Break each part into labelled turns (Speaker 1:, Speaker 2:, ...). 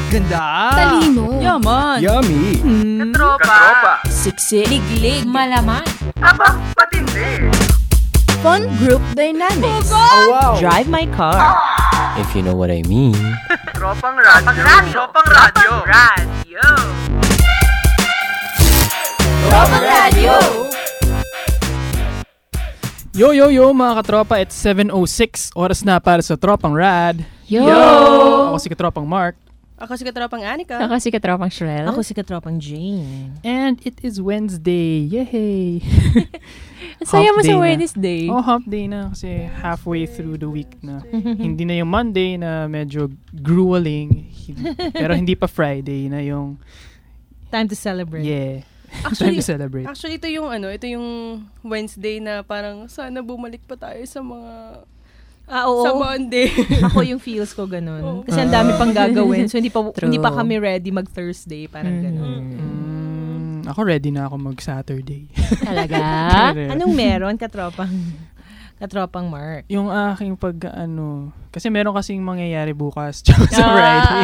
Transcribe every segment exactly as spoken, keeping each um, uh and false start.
Speaker 1: Ganda.
Speaker 2: Talino.
Speaker 1: Yaman.
Speaker 3: Yummy.
Speaker 1: Mm.
Speaker 4: Katropa. Katropa.
Speaker 2: Siksik. Liglig.
Speaker 5: Malaman.
Speaker 4: Aba, patindi.
Speaker 2: Fun group dynamics.
Speaker 3: Oh, wow.
Speaker 5: Drive my car.
Speaker 6: If you know what I mean.
Speaker 4: Tropang radyo. Tropang radyo. Radyo.
Speaker 2: Tropang radyo.
Speaker 1: Yo, yo, yo, mga katropa, it's seven oh six. Oras na para sa Tropang Rad.
Speaker 5: Yo!
Speaker 1: Ako si Katropang Mark.
Speaker 7: Ako si Katropang Anika.
Speaker 5: Ako si Katropang Shrel.
Speaker 8: Ako si Katropang Jane.
Speaker 1: And it is Wednesday. Yay!
Speaker 5: Saya mo
Speaker 1: Hump
Speaker 5: sa
Speaker 1: day na.
Speaker 5: Wednesday.
Speaker 1: Oh, hump day na kasi halfway through the week na. Hindi na yung Monday na medyo grueling. Pero hindi pa Friday na yung...
Speaker 8: Time to celebrate.
Speaker 1: Yeah.
Speaker 7: Actually,
Speaker 1: Time to celebrate.
Speaker 7: actually, ito yung ano, ito yung Wednesday na parang sana bumalik pa tayo sa mga
Speaker 8: Ah, oo.
Speaker 7: sa Monday.
Speaker 8: Ako yung feels ko ganun.
Speaker 7: Oo.
Speaker 8: Kasi ang dami pang gagawin. So, hindi pa
Speaker 5: True.
Speaker 8: hindi pa kami ready mag-Thursday. Parang ganun.
Speaker 1: Mm, ako ready na ako mag-Saturday.
Speaker 5: Talaga?
Speaker 8: Anong meron, katropang? Katropang Mark?
Speaker 1: Yung aking pag ano, kasi meron kasing mangyayari bukas tsaka sa Friday.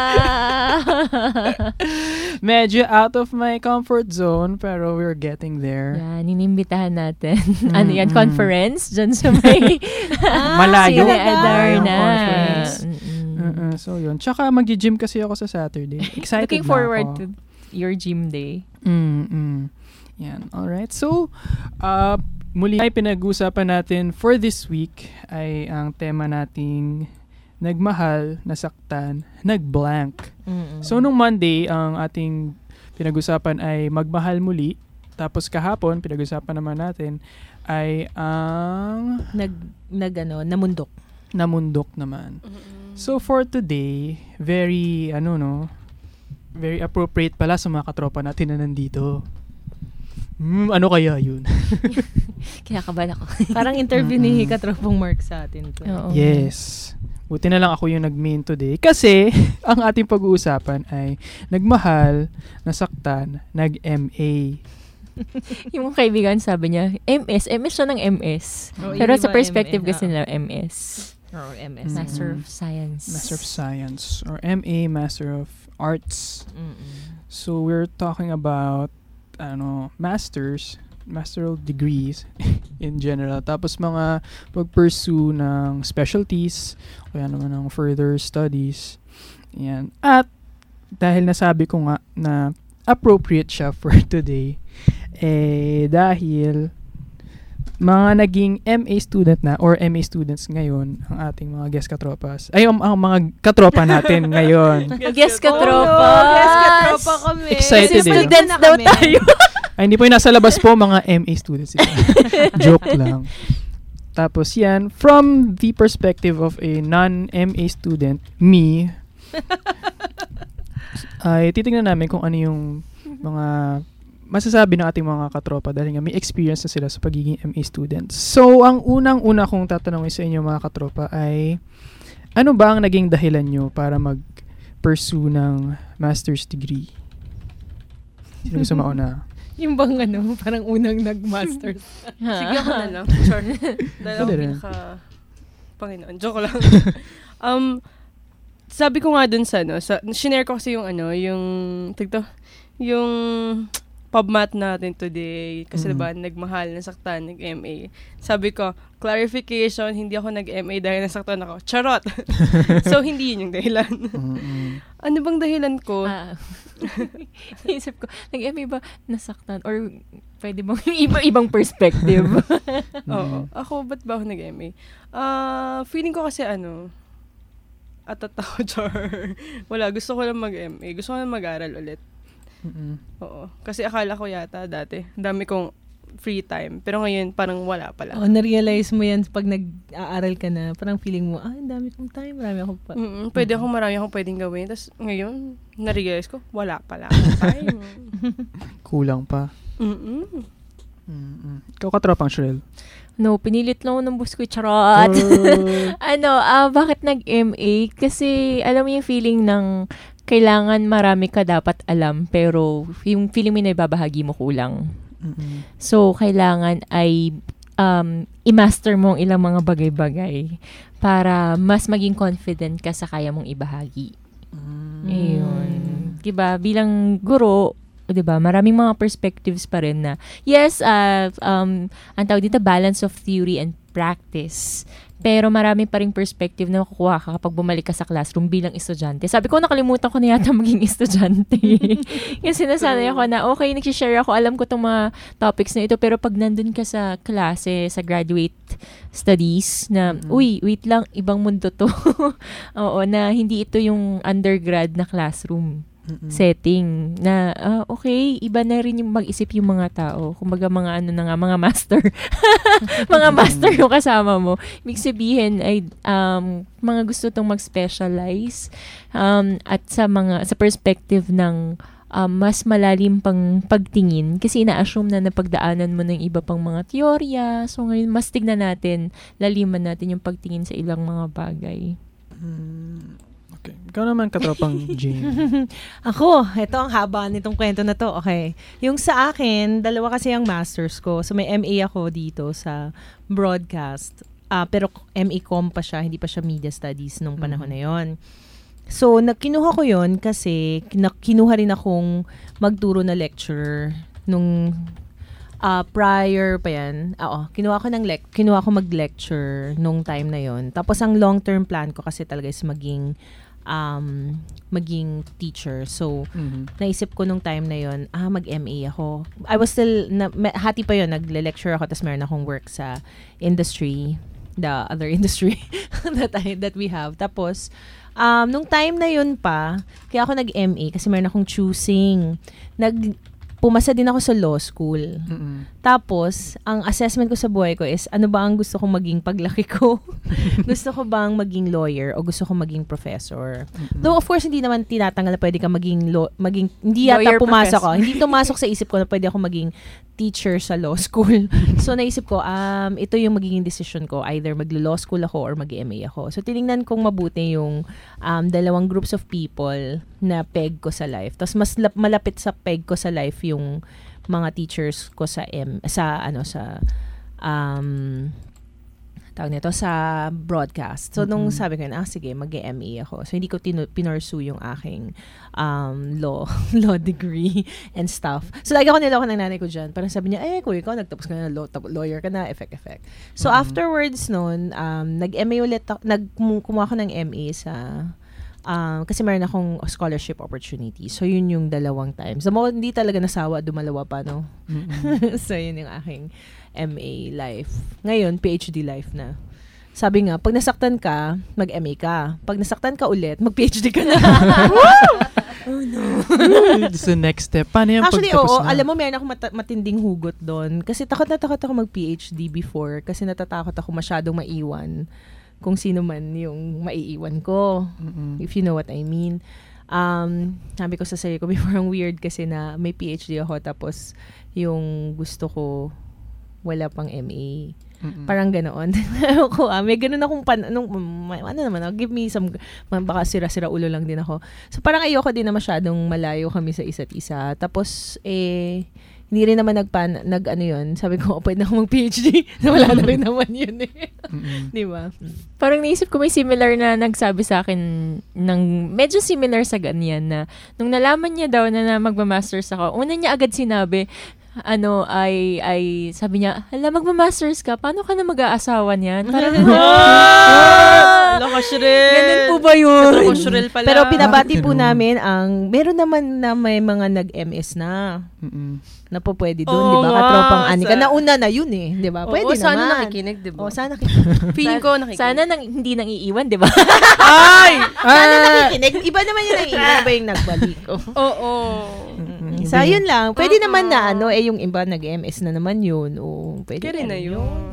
Speaker 1: Medyo out of my comfort zone pero we're getting there.
Speaker 5: Yan, inimbitahan natin.
Speaker 1: Mm,
Speaker 5: ano yan,
Speaker 1: mm.
Speaker 5: conference? Diyan sa may...
Speaker 1: Malayo.
Speaker 5: Sila Adarna.
Speaker 1: Conference.
Speaker 5: Mm-mm.
Speaker 1: Uh-uh, so yun. Tsaka mag-gym kasi ako sa Saturday. Excited
Speaker 5: Looking
Speaker 1: na
Speaker 5: forward
Speaker 1: ako.
Speaker 5: to your gym day.
Speaker 1: Mm-mm. Yan. Alright. So, uh, muli ay pinag-usapan natin for this week ay ang tema nating nagmahal, nasaktan, nagblank.
Speaker 8: Mm-mm.
Speaker 1: So, nung Monday, ang ating pinag-usapan ay magmahal muli. Tapos kahapon, pinag-usapan naman natin ay ang
Speaker 8: Nag, nag ano, namundok.
Speaker 1: namundok naman. So, for today, very, ano no, very appropriate pala sa mga katropa natin na nandito. Hmm, ano kaya yun?
Speaker 5: Kaya kabal ako.
Speaker 8: Parang interview ni
Speaker 1: Mm-mm.
Speaker 8: Katropang Mark sa atin. To.
Speaker 5: Oo.
Speaker 1: Yes. Buti na lang ako yung nag-main today. Kasi, ang ating pag-uusapan ay nagmahal, nasaktan, nag-M A.
Speaker 5: Yung kaibigan sabi niya, M S, M S siya ng M S.
Speaker 8: Oo,
Speaker 5: Pero
Speaker 8: yung
Speaker 5: sa
Speaker 8: iba
Speaker 5: perspective
Speaker 8: M S,
Speaker 5: kasi
Speaker 8: ah.
Speaker 5: nila, M S.
Speaker 8: Or M S.
Speaker 1: Mm.
Speaker 5: Master of Science.
Speaker 1: Master of Science. Or M A, Master of Arts.
Speaker 8: Mm-mm.
Speaker 1: So, we're talking about ano, masters, masteral degrees in general. Tapos mga pag-pursue ng specialties, kaya naman ng further studies. Yan. At dahil nasabi ko nga na appropriate siya for today, eh dahil mga naging M A student na or M A students ngayon ang ating mga guest katropas. Ay, ang, ang mga katropa natin ngayon.
Speaker 5: Guess ka, tropa.
Speaker 8: Oh, guess katropa kami.
Speaker 1: Excited
Speaker 8: Kasi
Speaker 1: eh.
Speaker 8: students
Speaker 5: Na
Speaker 8: daw
Speaker 5: kami.
Speaker 8: tayo.
Speaker 1: Ay, hindi po yung nasa labas po, mga M A students. Joke lang. Tapos yan, from the perspective of a non-M A student, me, ay titingnan namin kung ano yung mga masasabi ng ating mga katropa dahil nga may experience na sila sa pagiging M A students. So, ang unang-una kong tatanungin sa inyo mga katropa ay ano ba ang naging dahilan nyo para mag-pursue ng master's degree? Sino gusto mauna?
Speaker 8: Yung bang ano, parang unang nag-masters.
Speaker 7: Sige ako na lang. Sure. Dahil ako
Speaker 1: Pwede rin.
Speaker 7: pinaka Panginoon. Joke lang. um, sabi ko nga dun sa, ano, sa, shinare ko kasi yung ano, yung, tigto, yung PubMat natin today. Kasi
Speaker 1: Mm.
Speaker 7: diba, nagmahal, nasaktan, nag-M A. Sabi ko, clarification, hindi ako nag-M A dahil nasaktan ako. Charot! So, hindi yun yung dahilan.
Speaker 1: Mm-mm.
Speaker 7: Ano bang dahilan ko?
Speaker 5: Ah. Isip ko, nag-M A ba nasaktan? Or pwede bang iba ibang perspective?
Speaker 7: Oo. Ako, ba't ba ako nag-M A? Ah, feeling ko kasi ano, atat ako, char. Wala, gusto ko lang mag-M A. Gusto ko lang mag-aral ulit.
Speaker 1: Mm-mm.
Speaker 7: Oo. Kasi akala ko yata dati, dami kong free time. Pero ngayon, parang wala pala.
Speaker 8: Oh, na-realize mo yan pag nag-aaral ka na. Parang feeling mo, ah, ang dami kong time. Marami ako pa.
Speaker 7: Mm-mm, pwede akong marami akong pwedeng gawin. Tapos ngayon, na-realize ko, wala pala akong time.
Speaker 1: Kulang pa.
Speaker 7: Mm-mm.
Speaker 1: Mm-mm. Ikaw katropang Shrel.
Speaker 5: No, pinilit lang ako ng bus ko, charot.
Speaker 1: Oh.
Speaker 5: ano, ah bakit nag-M A? Kasi, alam mo yung feeling ng kailangan marami ka dapat alam, pero yung feeling mo na ibabahagi mo kulang.
Speaker 1: Mm-mm.
Speaker 5: So, kailangan ay um, i-master mo ang ilang mga bagay-bagay para mas maging confident ka sa kaya mong ibahagi. Ayun. Diba, bilang guro, diba, maraming mga perspectives pa rin na, yes, uh, um, ang tawag dito, balance of theory and practice. Pero marami pa ring perspective na makukuha ka kapag bumalik ka sa classroom bilang estudyante. Sabi ko, nakalimutan ko na yata maging estudyante. Kasi sinasanay ako na, okay, nagsishare ako, alam ko itong mga topics na ito, pero pag nandun ka sa klase, sa graduate studies, na, mm-hmm. uy, wait lang, ibang mundo to. Oo, na hindi ito yung undergrad na classroom. Mm-mm. Setting na uh, okay, iba na rin yung mag-isip yung mga tao. Kumbaga mga ano na nga, mga master. mga master yung kasama mo. Ibig sabihin ay um, mga gusto tong mag-specialize um, at sa mga sa perspective ng um, mas malalim pang pagtingin kasi ina-assume na napagdaanan mo ng iba pang mga teorya. So ngayon mas tignan natin, laliman natin yung pagtingin sa ilang mga bagay.
Speaker 1: Hmm. Okay. Ikaw naman, katropang Jane.
Speaker 8: Ako, ito ang haba nitong kwento na to. Okay. Yung sa akin, dalawa kasi ang masters ko. So may M A ako dito sa broadcast. Uh, pero M A Com pa siya, hindi pa siya media studies nung panahon mm-hmm. na yon. So, nagkinuha ko yon kasi kinuha rin akong magturo na lecturer nung uh, prior pa yan. Oo, kinuha ko ng lec- kinuha ko mag-lecture nung time na yon. Tapos ang long-term plan ko kasi talaga is maging um, maging teacher. So, mm-hmm. naisip ko nung time na yon, ah, mag-M A ako. I was still, na, hati pa yon, nagle-lecture ako, tapos meron akong work sa industry, the other industry that I, that we have. Tapos, um, nung time na yon pa, kaya ako nag-M A kasi meron akong choosing. Nag, pumasa din ako sa law school. Mm-mm. Tapos, ang assessment ko sa buhay ko is, ano ba ang gusto kong maging paglaki ko? Gusto ko bang maging lawyer o gusto ko maging professor? Mm-mm. Though, of course, hindi naman tinatanggal na pwede ka maging, law, maging hindi yata lawyer pumasok ako. Hindi tumasok sa isip ko na pwede ako maging teacher sa law school. So, naisip ko, um, ito yung magiging decision ko. Either mag-law school ako or mag-M A ako. So, tinignan kong mabuti yung um, dalawang groups of people na peg ko sa life. Tapos, mas lap- malapit sa peg ko sa life yung mga teachers ko sa M sa ano sa um tawag nito sa broadcast. So, mm-hmm. nung sabi ko, ah, sige, mag-M A ako. So, hindi ko tinu- pinursue yung aking um, law law degree and stuff. So, lagi ako niloko ng nanay ko dyan. Parang sabi niya, eh, kuya, ikaw, nagtapos ka na, law, lawyer ka na, effect, effect. So, mm-hmm. afterwards nun, um, nag-M A ulit ako, nag, kumuha ko ng M A sa, um, kasi meron akong scholarship opportunity. So, yun yung dalawang times. So, hindi talaga nasawa, dumalawa pa, no? Mm-hmm. So, yun yung aking M A life. Ngayon, P H D life na. Sabi nga, pag nasaktan ka, mag-M A ka. Pag nasaktan ka ulit, mag-P H D ka na. Oh, no.
Speaker 1: So, next step. Paano yung
Speaker 8: actually,
Speaker 1: pagtapos
Speaker 8: oo,
Speaker 1: na?
Speaker 8: alam mo, meron akong mat- matinding hugot doon. Kasi takot na takot ako mag-P H D before. Kasi natatakot ako masyadong maiwan kung sino man yung maiiwan ko. Mm-mm. If you know what I mean. Um, sabi ko sa sarili ko before, ang weird kasi na may P H D ako tapos yung gusto ko wala pang M A. Mm-mm. Parang ganoon. Ako, ah, may ganoon akong pan, nung, ano naman, give me some, baka sira-sira ulo lang din ako. So, parang ayoko din na masyadong malayo kami sa isa't isa. Tapos, eh, hindi rin naman nagpan, nag, ano yun, sabi ko, pwede na ako mag-P H D. Wala na rin naman yun eh. Di ba?
Speaker 5: Parang naisip ko may similar na nagsabi sa akin, ng, medyo similar sa ganyan na, nung nalaman niya daw na, na magmamasters ako, una niya agad sinabi, ano, ay, ay, sabi niya, hala, magmamasters ka, paano ka na mag-aasawa niyan? Parang,
Speaker 7: ah! Lakashrel!
Speaker 5: Ganun po ba yun?
Speaker 7: Lakashrel pala.
Speaker 8: Pero pinabati po namin ang, meron naman na may mga nag-M S na. Mm-mm. Na po pwede doon,
Speaker 7: oh,
Speaker 8: di ba? Katropang ani ka.
Speaker 7: Sa...
Speaker 8: Nauna na yun eh, di ba? Pwede
Speaker 7: oh,
Speaker 8: naman.
Speaker 7: Sana nakikinig, di ba?
Speaker 8: Oh, sana nakikinig.
Speaker 7: Feeling ko nakikinig.
Speaker 5: Sana nang, hindi nang iiwan, di ba?
Speaker 7: Ay!
Speaker 8: Sana nakikinig. Iba naman yung nakikinig. Iba yung nagbalik. Oo.
Speaker 7: Oh, oh.
Speaker 8: Mm-hmm. So, yun lang. Pwede uh-oh. naman na ano, eh, yung iba nag-M S na naman yun. O, pwede
Speaker 7: Kaya na yun.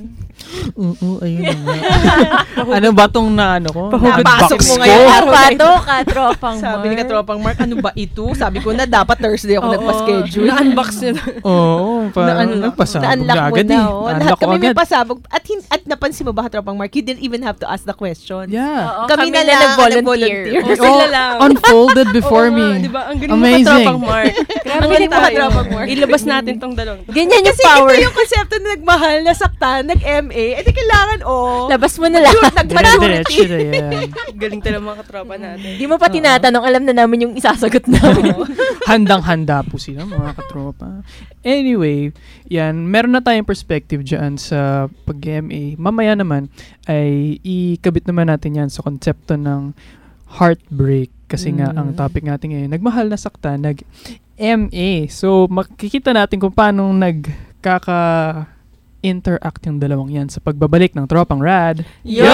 Speaker 1: Oo, ayun na. Ano ba tong na ano ko?
Speaker 8: Napasok mo ngayon.
Speaker 5: Pato, katropang Mark.
Speaker 8: Sabi ni katropang Mark, ano ba ito? Sabi ko na dapat Thursday ako nagpa-schedule.
Speaker 7: Na-unbox niya.
Speaker 1: Oo, parang nagpasabog
Speaker 8: na agad
Speaker 1: eh.
Speaker 8: Oh. Lahat kami may pasabog. At, hin- at napansin mo ba, katropang Mark, you didn't even have to ask the question.
Speaker 1: Yeah.
Speaker 5: Oo,
Speaker 8: kami,
Speaker 5: kami
Speaker 8: na,
Speaker 5: na
Speaker 8: lang
Speaker 5: nag-volunteer.
Speaker 8: nag-volunteer.
Speaker 7: Oh, sila lang.
Speaker 1: Unfolded before
Speaker 7: Oo,
Speaker 1: me.
Speaker 7: Diba? Ang galing mo
Speaker 1: Amazing.
Speaker 7: katropang Mark.
Speaker 8: Ang galing mo katropang Mark.
Speaker 7: Ilabas natin tong dalawang.
Speaker 5: Ganyan yung
Speaker 8: kasi
Speaker 5: power.
Speaker 8: Kasi ito yung konsepto na nagmahal, nasaktan, nag-M M A, eh di kailangan, oh.
Speaker 5: Labas mo na lang.
Speaker 1: Dire-diretso na yan.
Speaker 7: Galing talaga mga katropa natin.
Speaker 5: Di mo pa tinatanong, alam na namin yung isasagot namin.
Speaker 1: Handang-handa po sila, mga katropa. Anyway, yan, meron na tayong perspective dyan sa pag-M A. Mamaya naman ay ikabit naman natin yan sa konsepto ng heartbreak. Kasi nga,
Speaker 5: Mm.
Speaker 1: ang topic natin ngayon, nagmahal na sakta, nag-M A. So, makikita natin kung paano nagkaka-interact yung dalawang yan sa pagbabalik ng Tropang Rad.
Speaker 7: Yo!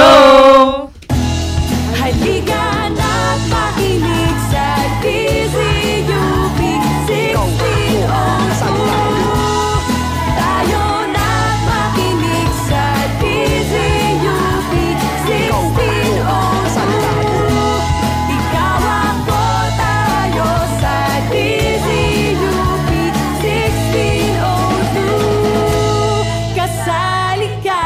Speaker 2: Halika na't makinig sa D Z U P sixteen oh two. Tayo na't makinig sa D Z U P sixteen oh two. Ikaw ako, tayo sa D Z U P sixteen oh two. Kasali ka.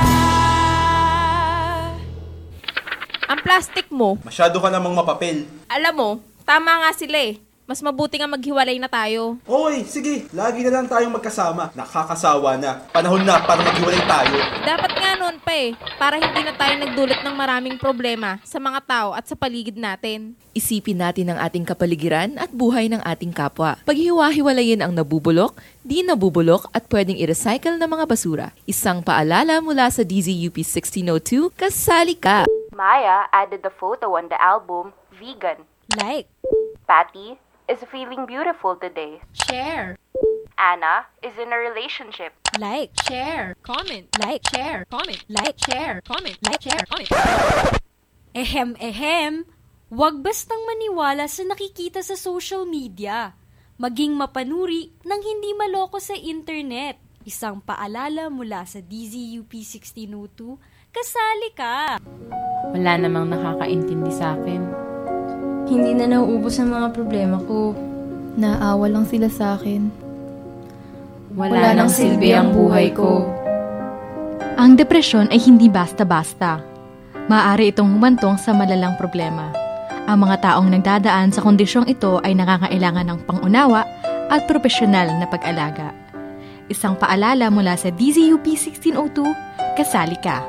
Speaker 3: Ang plastic mo,
Speaker 9: Masyado ka namang mapapel.
Speaker 3: alam mo, tama nga sila eh. Mas mabuti nga maghiwalay na tayo.
Speaker 9: Okay, sige. Lagi na lang tayong magkasama. Nakakasawa na. Panahon na para maghiwalay tayo.
Speaker 3: Dapat nga noon pa eh, para hindi na tayo nagdulot ng maraming problema sa mga tao at sa paligid natin.
Speaker 10: Isipin natin ang ating kapaligiran at buhay ng ating kapwa. Paghiwa-hiwalayin ang nabubulok, di nabubulok at pwedeng i-recycle na mga basura. Isang paalala mula sa D Z U P sixteen oh two, kasali ka!
Speaker 11: Maya added the photo on the album, Vegan.
Speaker 3: Like,
Speaker 11: Patty is feeling beautiful today.
Speaker 3: share,
Speaker 11: Anna is in a relationship.
Speaker 3: like, share, comment, like, share, comment, like, share, comment, like, share, comment.
Speaker 2: Ehem, ehem. Huwag bastang maniwala sa nakikita sa social media. Maging mapanuri ng hindi maloko sa internet. Isang paalala mula sa D Z U P sixteen oh two, kasali ka.
Speaker 5: Wala namang nakakaintindi sa akin.
Speaker 12: Hindi na nauubos ang mga problema ko. Naawa lang sila sa akin.
Speaker 5: Wala,
Speaker 12: Wala
Speaker 5: nang
Speaker 12: nang
Speaker 5: silbi ang buhay ko.
Speaker 13: Ang depresyon ay hindi basta-basta. Maaari itong humantong sa malalang problema. Ang mga taong nagdadaan sa kondisyong ito ay nakakailangan ng pangunawa at profesional na pag-alaga. Isang paalala mula sa D Z U P sixteen oh two, kasali ka.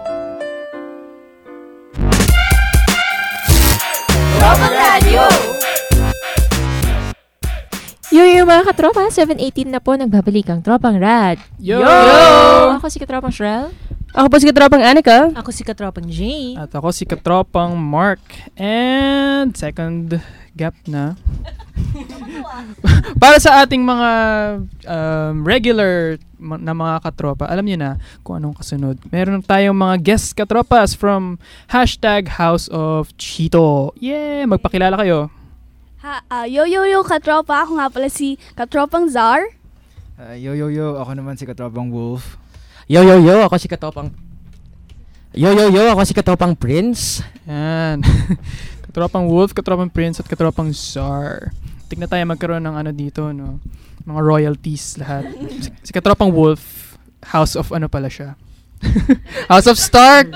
Speaker 2: Tropang Radio!
Speaker 5: Yo, yo mga katropa, seven eighteen na po, nagbabalik ang Tropang Rad.
Speaker 1: Yo!
Speaker 5: Ako si Katropang Shrel.
Speaker 7: Ako po si katropang Anika.
Speaker 8: Ako si Katropang Jay.
Speaker 1: At ako si Katropang Mark. And second gap na. Para sa ating mga um, regular ma- na mga katropa, alam niyo na kung anong kasunod. Meron tayong mga guest katropas from hashtag House of Cheeto. Yeah! Magpakilala kayo.
Speaker 14: Ha, uh, yo yo yo katropa, ako nga pala si Katropang Zar.
Speaker 15: Uh, yo yo yo, ako naman si Katropang Wolf.
Speaker 6: Yo, yo, yo, ako si Katopang... Yo, yo, yo, ako si Katopang Prince.
Speaker 1: Yan. Katropang Wolf, Katropang Prince, at Katropang Zar. Tignan tayo magkaroon ng ano dito, no? Mga royalties lahat. Si, si Katropang Wolf, House of ano pala siya? House of Stark!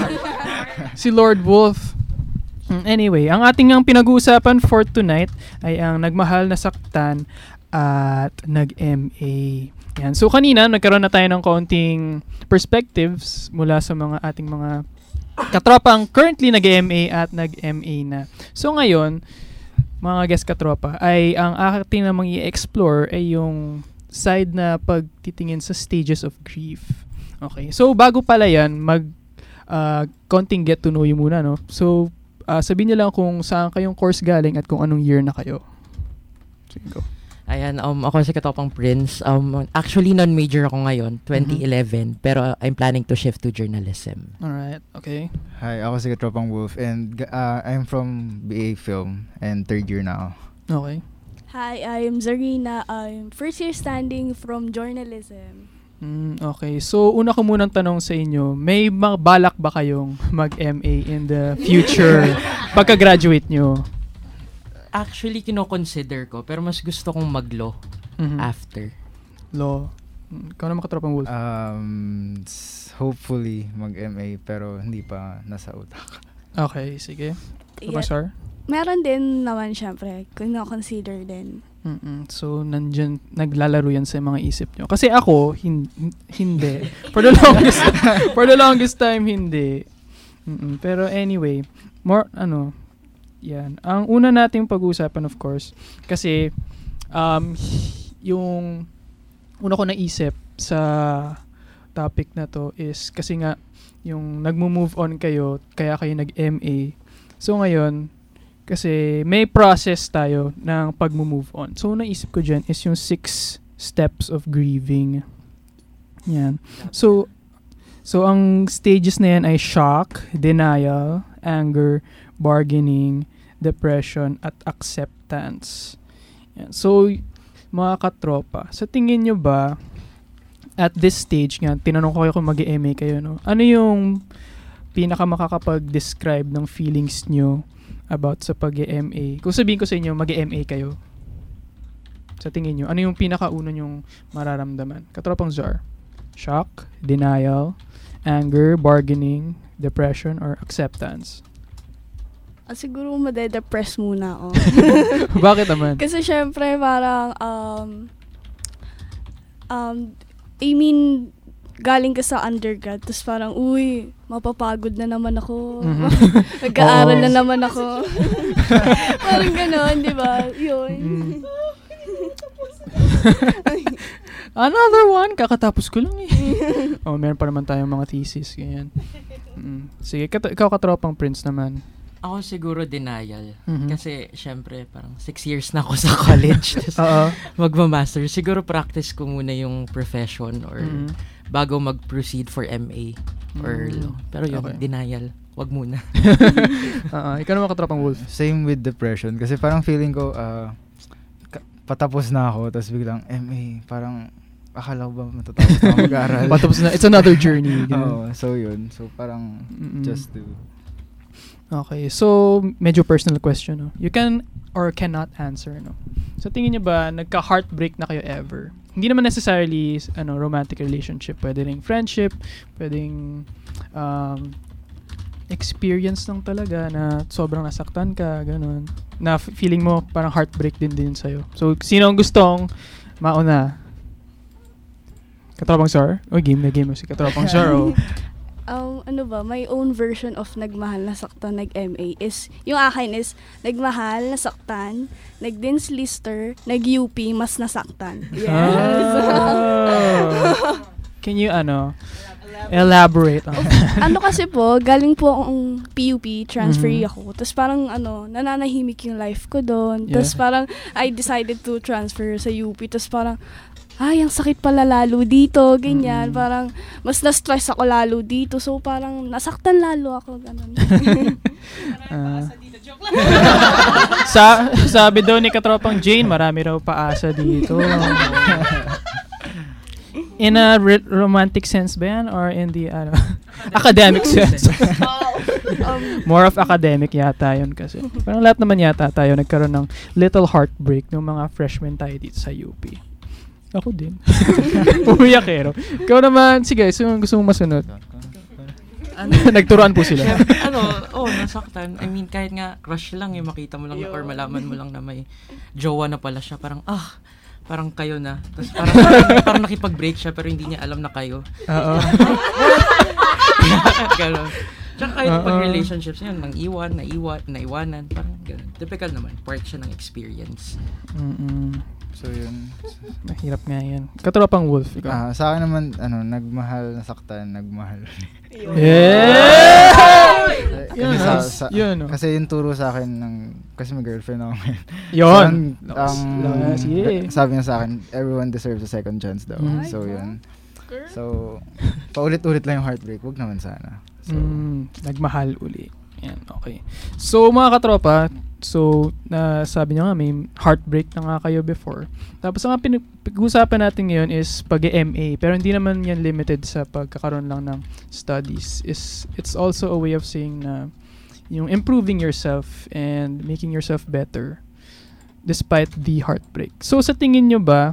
Speaker 1: Si Lord Wolf. Anyway, ang ating ang pinag-uusapan for tonight ay ang nagmahal na saktan at nag-M A. Yan. So kanina, nagkaroon na tayo ng kaunting perspectives mula sa mga ating mga katropang currently nag-M A at nag-M A na. So ngayon, mga guest katropa, ay ang ating namang i-explore ay yung side na pagtitingin sa stages of grief. Okay. So bago pala yan, mag uh, konting get to know you muna, no? So uh, sabihin niyo lang kung saan kayong course galing at kung anong year na kayo. Sige, go.
Speaker 6: Ayan, um, ako si Katopang Prince. Um, actually, non-major ako ngayon, twenty eleven. Mm-hmm. Pero I'm planning to shift to journalism.
Speaker 1: Alright, okay.
Speaker 15: Hi, ako si Katropang Wolf and uh, I'm from B A Film and third year na ako.
Speaker 1: Okay.
Speaker 14: Hi, I'm Zarina. I'm first year standing from journalism.
Speaker 1: Mm, okay. So, una ko munang tanong sa inyo, may mga balak ba kayong mag-M A in the future pagka-graduate nyo?
Speaker 6: Actually, kino-consider ko, pero mas gusto kong mag-law
Speaker 1: mm-hmm.
Speaker 6: after.
Speaker 1: Law. Ikaw naman Katropang Wolf?
Speaker 15: Um, hopefully, mag-M A, pero hindi pa nasa utak.
Speaker 1: Okay, sige. Katropang Sar?
Speaker 14: Meron din naman, syempre, kung consider din.
Speaker 1: Mm-mm. So, nandyan, naglalaro yan sa mga isip nyo. Kasi ako, hin- hindi. For the longest, for the longest time, hindi. Mm-mm. Pero anyway, more, ano, yan. Ang una nating pag-uusapan, of course, kasi, um, yung una ko naisip sa topic na to is, kasi nga, yung nagmo-move on kayo, kaya kayo nag-M A. So, ngayon, kasi may process tayo ng pag-move on. So, naisip ko dyan is yung six steps of grieving. Yan. So, so ang stages na yan ay shock, denial, anger, bargaining, depression, at acceptance. Yan. So, mga katropa, sa tingin nyo ba, at this stage nga, tinanong ko kayo kung mag-M A kayo, no? Ano yung pinaka makakapag-describe ng feelings nyo about sa pag-M A? Kung sabihin ko sa inyo, mag-M A kayo, sa tingin nyo, ano yung pinakauna nyong mararamdaman? Katropang Zar, shock, denial, anger, bargaining, depression, or acceptance?
Speaker 14: Ah, siguro made-depress muna ako.
Speaker 1: Bakit naman?
Speaker 14: Kasi syempre parang, um, um, I mean, galing ka sa undergrad, tapos parang, uy, mapapagod na naman ako.
Speaker 1: Mm-hmm.
Speaker 14: Nag-aaral
Speaker 1: oh.
Speaker 14: na naman ako. Parang gano'n, di ba? Yun.
Speaker 1: Mm. Another one, kakatapos ko lang eh. Oh, meron pa naman tayong mga thesis, ganyan. Mm. Sige, kat- ikaw katropang Prince naman.
Speaker 6: Ako siguro denial.
Speaker 1: Mm-hmm.
Speaker 6: Kasi, syempre, parang six years na ako sa college.
Speaker 1: Oo.
Speaker 6: Magma-master. Siguro practice ko muna yung profession or
Speaker 1: Mm-hmm.
Speaker 6: bago mag-proceed for M A or
Speaker 1: Mm.
Speaker 6: law. Pero yun,
Speaker 1: Okay.
Speaker 6: denial. Wag muna.
Speaker 1: uh, ikaw naman katropang Wolf.
Speaker 15: Same with depression. Kasi parang feeling ko, uh, ka- patapos na ako, tapos biglang M A, parang akala ko ba matatapos na ako mag-aral?
Speaker 1: Patapos na. It's another journey.
Speaker 15: Oo, so yun. So parang
Speaker 1: Mm-mm.
Speaker 15: just to...
Speaker 1: Okay, so medyo personal question, no? You can or cannot answer, no? So tingin niyo ba nagka-heartbreak na kayo ever? Hindi naman necessarily ano romantic relationship, pwede ring friendship, pwedeng um, experience lang talaga na sobrang nasaktan ka, ganun. Na f- feeling mo parang heartbreak din din sa'yo. So sino ang gustong mauna? Katropang Sar? O game na game mo si Katropang Sar, o...
Speaker 14: Um, ano ba, my own version of nagmahal, nasaktan, nag-M A is, yung akin is, nagmahal, nasaktan, nag-dins lister, nag-U P, mas nasaktan. Yes.
Speaker 1: Oh. Can you, ano, elaborate on
Speaker 14: Ano kasi po, galing po akong P U P, transferee
Speaker 1: Mhm.
Speaker 14: ako. Tapos parang, ano, nananahimik yung life ko doon.
Speaker 1: Yeah.
Speaker 14: Tapos parang, I decided to transfer sa U P. Tapos parang, ay, ang sakit pala lalo dito, ganyan.
Speaker 1: Mm.
Speaker 14: Parang, mas na-stress ako lalo dito. So, parang, nasaktan lalo ako, ganun.
Speaker 1: Ah. Sa sabi daw ni Katropang Jane, marami raw paasa dito. In a re- romantic sense ba yan? Or in the ano, academic sense?
Speaker 14: um,
Speaker 1: More of academic yata yun kasi. Parang lahat naman yata tayo nagkaroon ng little heartbreak ng mga freshmen tayo dito sa U P. Ako din. Umiyak eh. No? Ikaw naman, sige, sino gusto mong masunod?
Speaker 6: Ano?
Speaker 1: Nagturuan po sila.
Speaker 6: Siyempre, ano, oh, nasaktan. I mean, kahit nga crush lang, eh, makita mo lang or malaman mo lang na may jowa na pala siya. Parang, ah, parang kayo na. Tapos parang, parang, parang nakipag-break siya pero hindi niya alam na kayo.
Speaker 1: Oo.
Speaker 6: Gano'n. Tsaka kahit
Speaker 1: Uh-oh.
Speaker 6: pag relationships yun, nang iwan, naiwan, naiwanan, parang gano'n. Typical naman, part siya ng experience.
Speaker 1: Mm-mm.
Speaker 15: So yun.
Speaker 1: Mahirap nga yan. Katropang Wolf, ikaw.
Speaker 15: Ah, sa akin naman, ano, nagmahal, nasaktan, nagmahal.
Speaker 1: Yeah!
Speaker 15: Kasi,
Speaker 1: Yun,
Speaker 15: sa,
Speaker 1: nice.
Speaker 15: sa,
Speaker 1: Yun, no?
Speaker 15: kasi yung turo sa akin ng, kasi may girlfriend ako ngayon.
Speaker 1: Yun.
Speaker 15: So, ang, ang
Speaker 1: Lakas, yeah.
Speaker 15: sabi niya sa akin, everyone deserves a second chance daw.
Speaker 1: Mm.
Speaker 15: So yun. So, paulit-ulit lang yung heartbreak. Wag naman sana. So,
Speaker 1: Mm, nagmahal uli. Yan, okay. So, mga katropa, so, na sabi niyo nga, may heartbreak na nga kayo before. Tapos, ang pinag-usapan natin ngayon is pag-M A. Pero hindi naman yan limited sa pagkakaroon lang ng studies. Is It's also a way of saying na yung improving yourself and making yourself better despite the heartbreak. So, sa tingin nyo ba,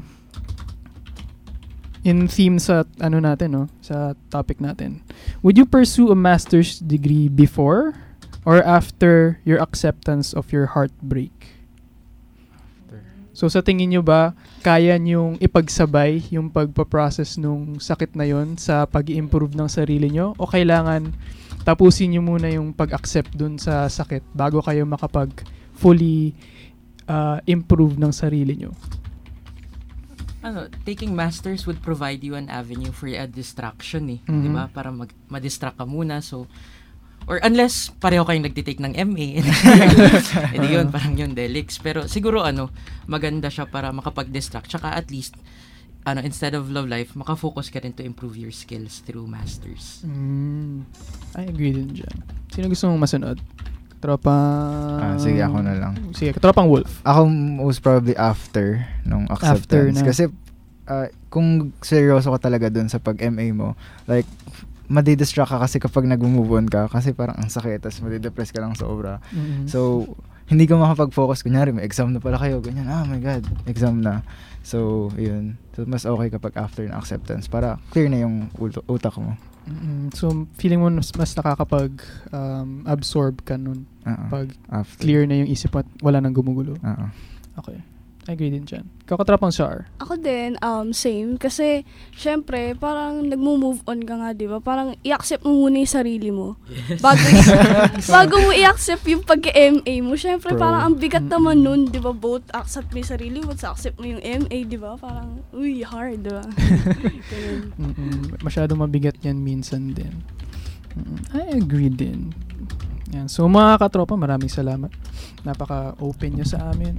Speaker 1: in theme sa ano natin, no, sa topic natin, would you pursue a master's degree before or after your acceptance of your heartbreak? So sa tingin nyo ba, kaya nyong ipagsabay yung pagpaprocess nung sakit na yon sa pag-i-improve ng sarili nyo? O kailangan tapusin nyo muna yung pag-accept dun sa sakit bago kayo makapag fully uh, improve ng sarili nyo?
Speaker 6: Ano, taking masters would provide you an avenue for a distraction eh.
Speaker 1: Mhm.
Speaker 6: Di ba? Para mag- ma-distract ka muna. So, or unless pareho kayong nagtitake ng M A. Hindi yun, parang yun, Delix. Pero siguro ano, maganda siya para makapag-distract. Tsaka at least, ano, instead of love life, makafocus ka rin to improve your skills through masters.
Speaker 1: Mm, I agree din dyan. Sino gusto mong masunod? Tropa...
Speaker 15: Ah, sige, ako na lang.
Speaker 1: Sige, tropang Wolf.
Speaker 15: Ako most probably after nung acceptance.
Speaker 1: After na.
Speaker 15: Kasi uh, kung seryoso ka talaga dun sa pag-M A mo, like, madidistract ka kasi kapag nag-move on ka kasi parang ang sakit, tapos madidepress ka lang sobra.
Speaker 1: Mm-hmm.
Speaker 15: So, hindi ka makapag-focus. Kunyari, may exam na pala kayo. Ganyan, ah, my God, exam na. So, yun. So, mas okay kapag after na acceptance para clear na yung ut- utak mo.
Speaker 1: Mm-hmm. So, feeling mo mas, mas nakakapag um, absorb ka nun
Speaker 15: Uh-uh.
Speaker 1: pag
Speaker 15: After.
Speaker 1: clear na yung isip at wala nang gumugulo.
Speaker 15: Uh-uh.
Speaker 1: Okay. I agree din dyan. Kakatropang Char.
Speaker 14: Ako din, um, same. Kasi, syempre, parang nagmo-move on ka nga, di ba? Parang i-accept mo muna yung sarili mo.
Speaker 6: Yes.
Speaker 14: Bago, bago mo i-accept yung pag-M A mo, syempre,
Speaker 15: Bro.
Speaker 14: parang ang bigat naman nun, di ba? Both accept mo yung sarili mo, at accept mo yung M A, di ba? Parang, uy, hard, di ba?
Speaker 1: Mm-mm. Masyado mabigat yan minsan din. Mm-mm. I agree din. Yan. So mga katropa, maraming salamat. Napaka-open nyo sa amin.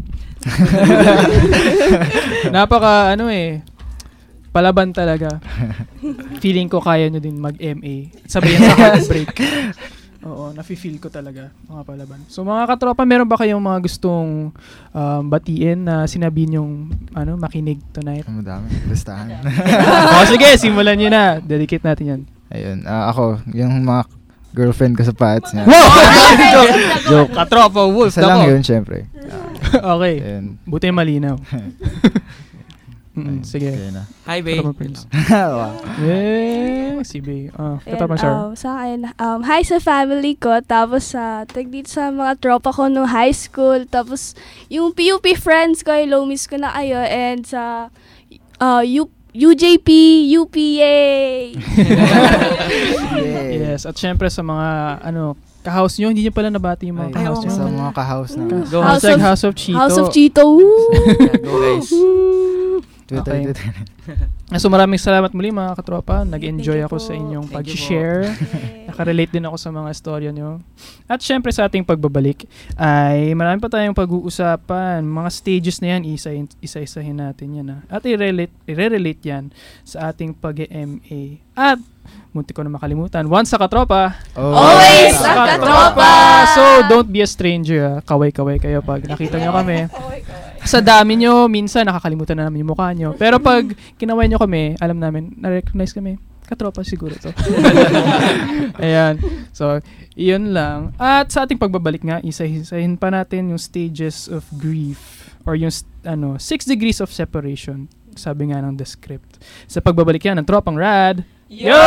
Speaker 1: Napaka, ano eh, palaban talaga. Feeling ko kaya nyo din mag-M A. Sabihin sa heartbreak. Oo, nafe-feel ko talaga, mga palaban. So mga katropa, meron ba kayong mga gustong um, batiin na sinabihin yung ano, makinig tonight?
Speaker 15: Madami. Listahan.
Speaker 1: O sige, simulan nyo na. Dedicate natin yan.
Speaker 15: Ayun. ah, ako, yung mga girlfriend ko sa Pats. Yan.
Speaker 1: Wow!
Speaker 15: Joke.
Speaker 1: Katropa Wolf.
Speaker 15: Isa lang yun, syempre.
Speaker 1: Okay.
Speaker 15: Ayun.
Speaker 1: Buti malinaw. Mm, sige.
Speaker 15: Sige na.
Speaker 6: Hi, Bay.
Speaker 1: Katropa Prince.
Speaker 15: Wow.
Speaker 1: Yeah, si Bay. Ah, katropa
Speaker 14: And,
Speaker 1: Char.
Speaker 14: um, sa akin, um, hi sa family ko, tapos sa, tag dito sa mga tropa ko nung high school, tapos yung P U P friends ko, hello, miss ko na kayo, and sa uh, U- U J P, U P A.
Speaker 1: Yes, at syempre sa mga, ano, ka-house nyo, hindi nyo pala nabati yung mga
Speaker 15: Ay,
Speaker 1: ka-house nyo.
Speaker 15: sa mga ka-house na.
Speaker 6: Go,
Speaker 14: House
Speaker 1: Hashtag
Speaker 14: of-
Speaker 1: House of Cheeto.
Speaker 14: House of Cheeto.
Speaker 6: Yeah, go, guys.
Speaker 15: Twitter,
Speaker 1: Okay.
Speaker 15: Twitter.
Speaker 1: So maraming salamat muli mga katropa. Nag-enjoy
Speaker 14: Thank you
Speaker 1: ako
Speaker 14: po.
Speaker 1: sa inyong
Speaker 6: Thank you
Speaker 1: pag-share. Nakarelate din ako sa mga storya nyo. At syempre sa ating pagbabalik ay marami pa tayong pag-uusapan. Mga stages na yan, isa- isa-isahin natin yan. Ha? At i-relate, i-relate yan sa ating pag-M A. At munti ko na makalimutan. Once sa katropa,
Speaker 14: Always
Speaker 1: sa
Speaker 14: sa katropa!
Speaker 1: So don't be a stranger. Ha? Kaway-kaway kayo pag nakita nyo kami. Sa dami nyo, minsan nakakalimutan na namin yung mukha nyo. Pero pag kinaway nyo kami, alam namin, na-recognize kami. Katropa siguro to. Ayan. So, iyon lang. At sa ating pagbabalik nga, isa-isahin pa natin yung stages of grief or yung st- ano, six degrees of separation. Sabi nga ng the script. Sa pagbabalik yan ng Tropang Rad. Yo!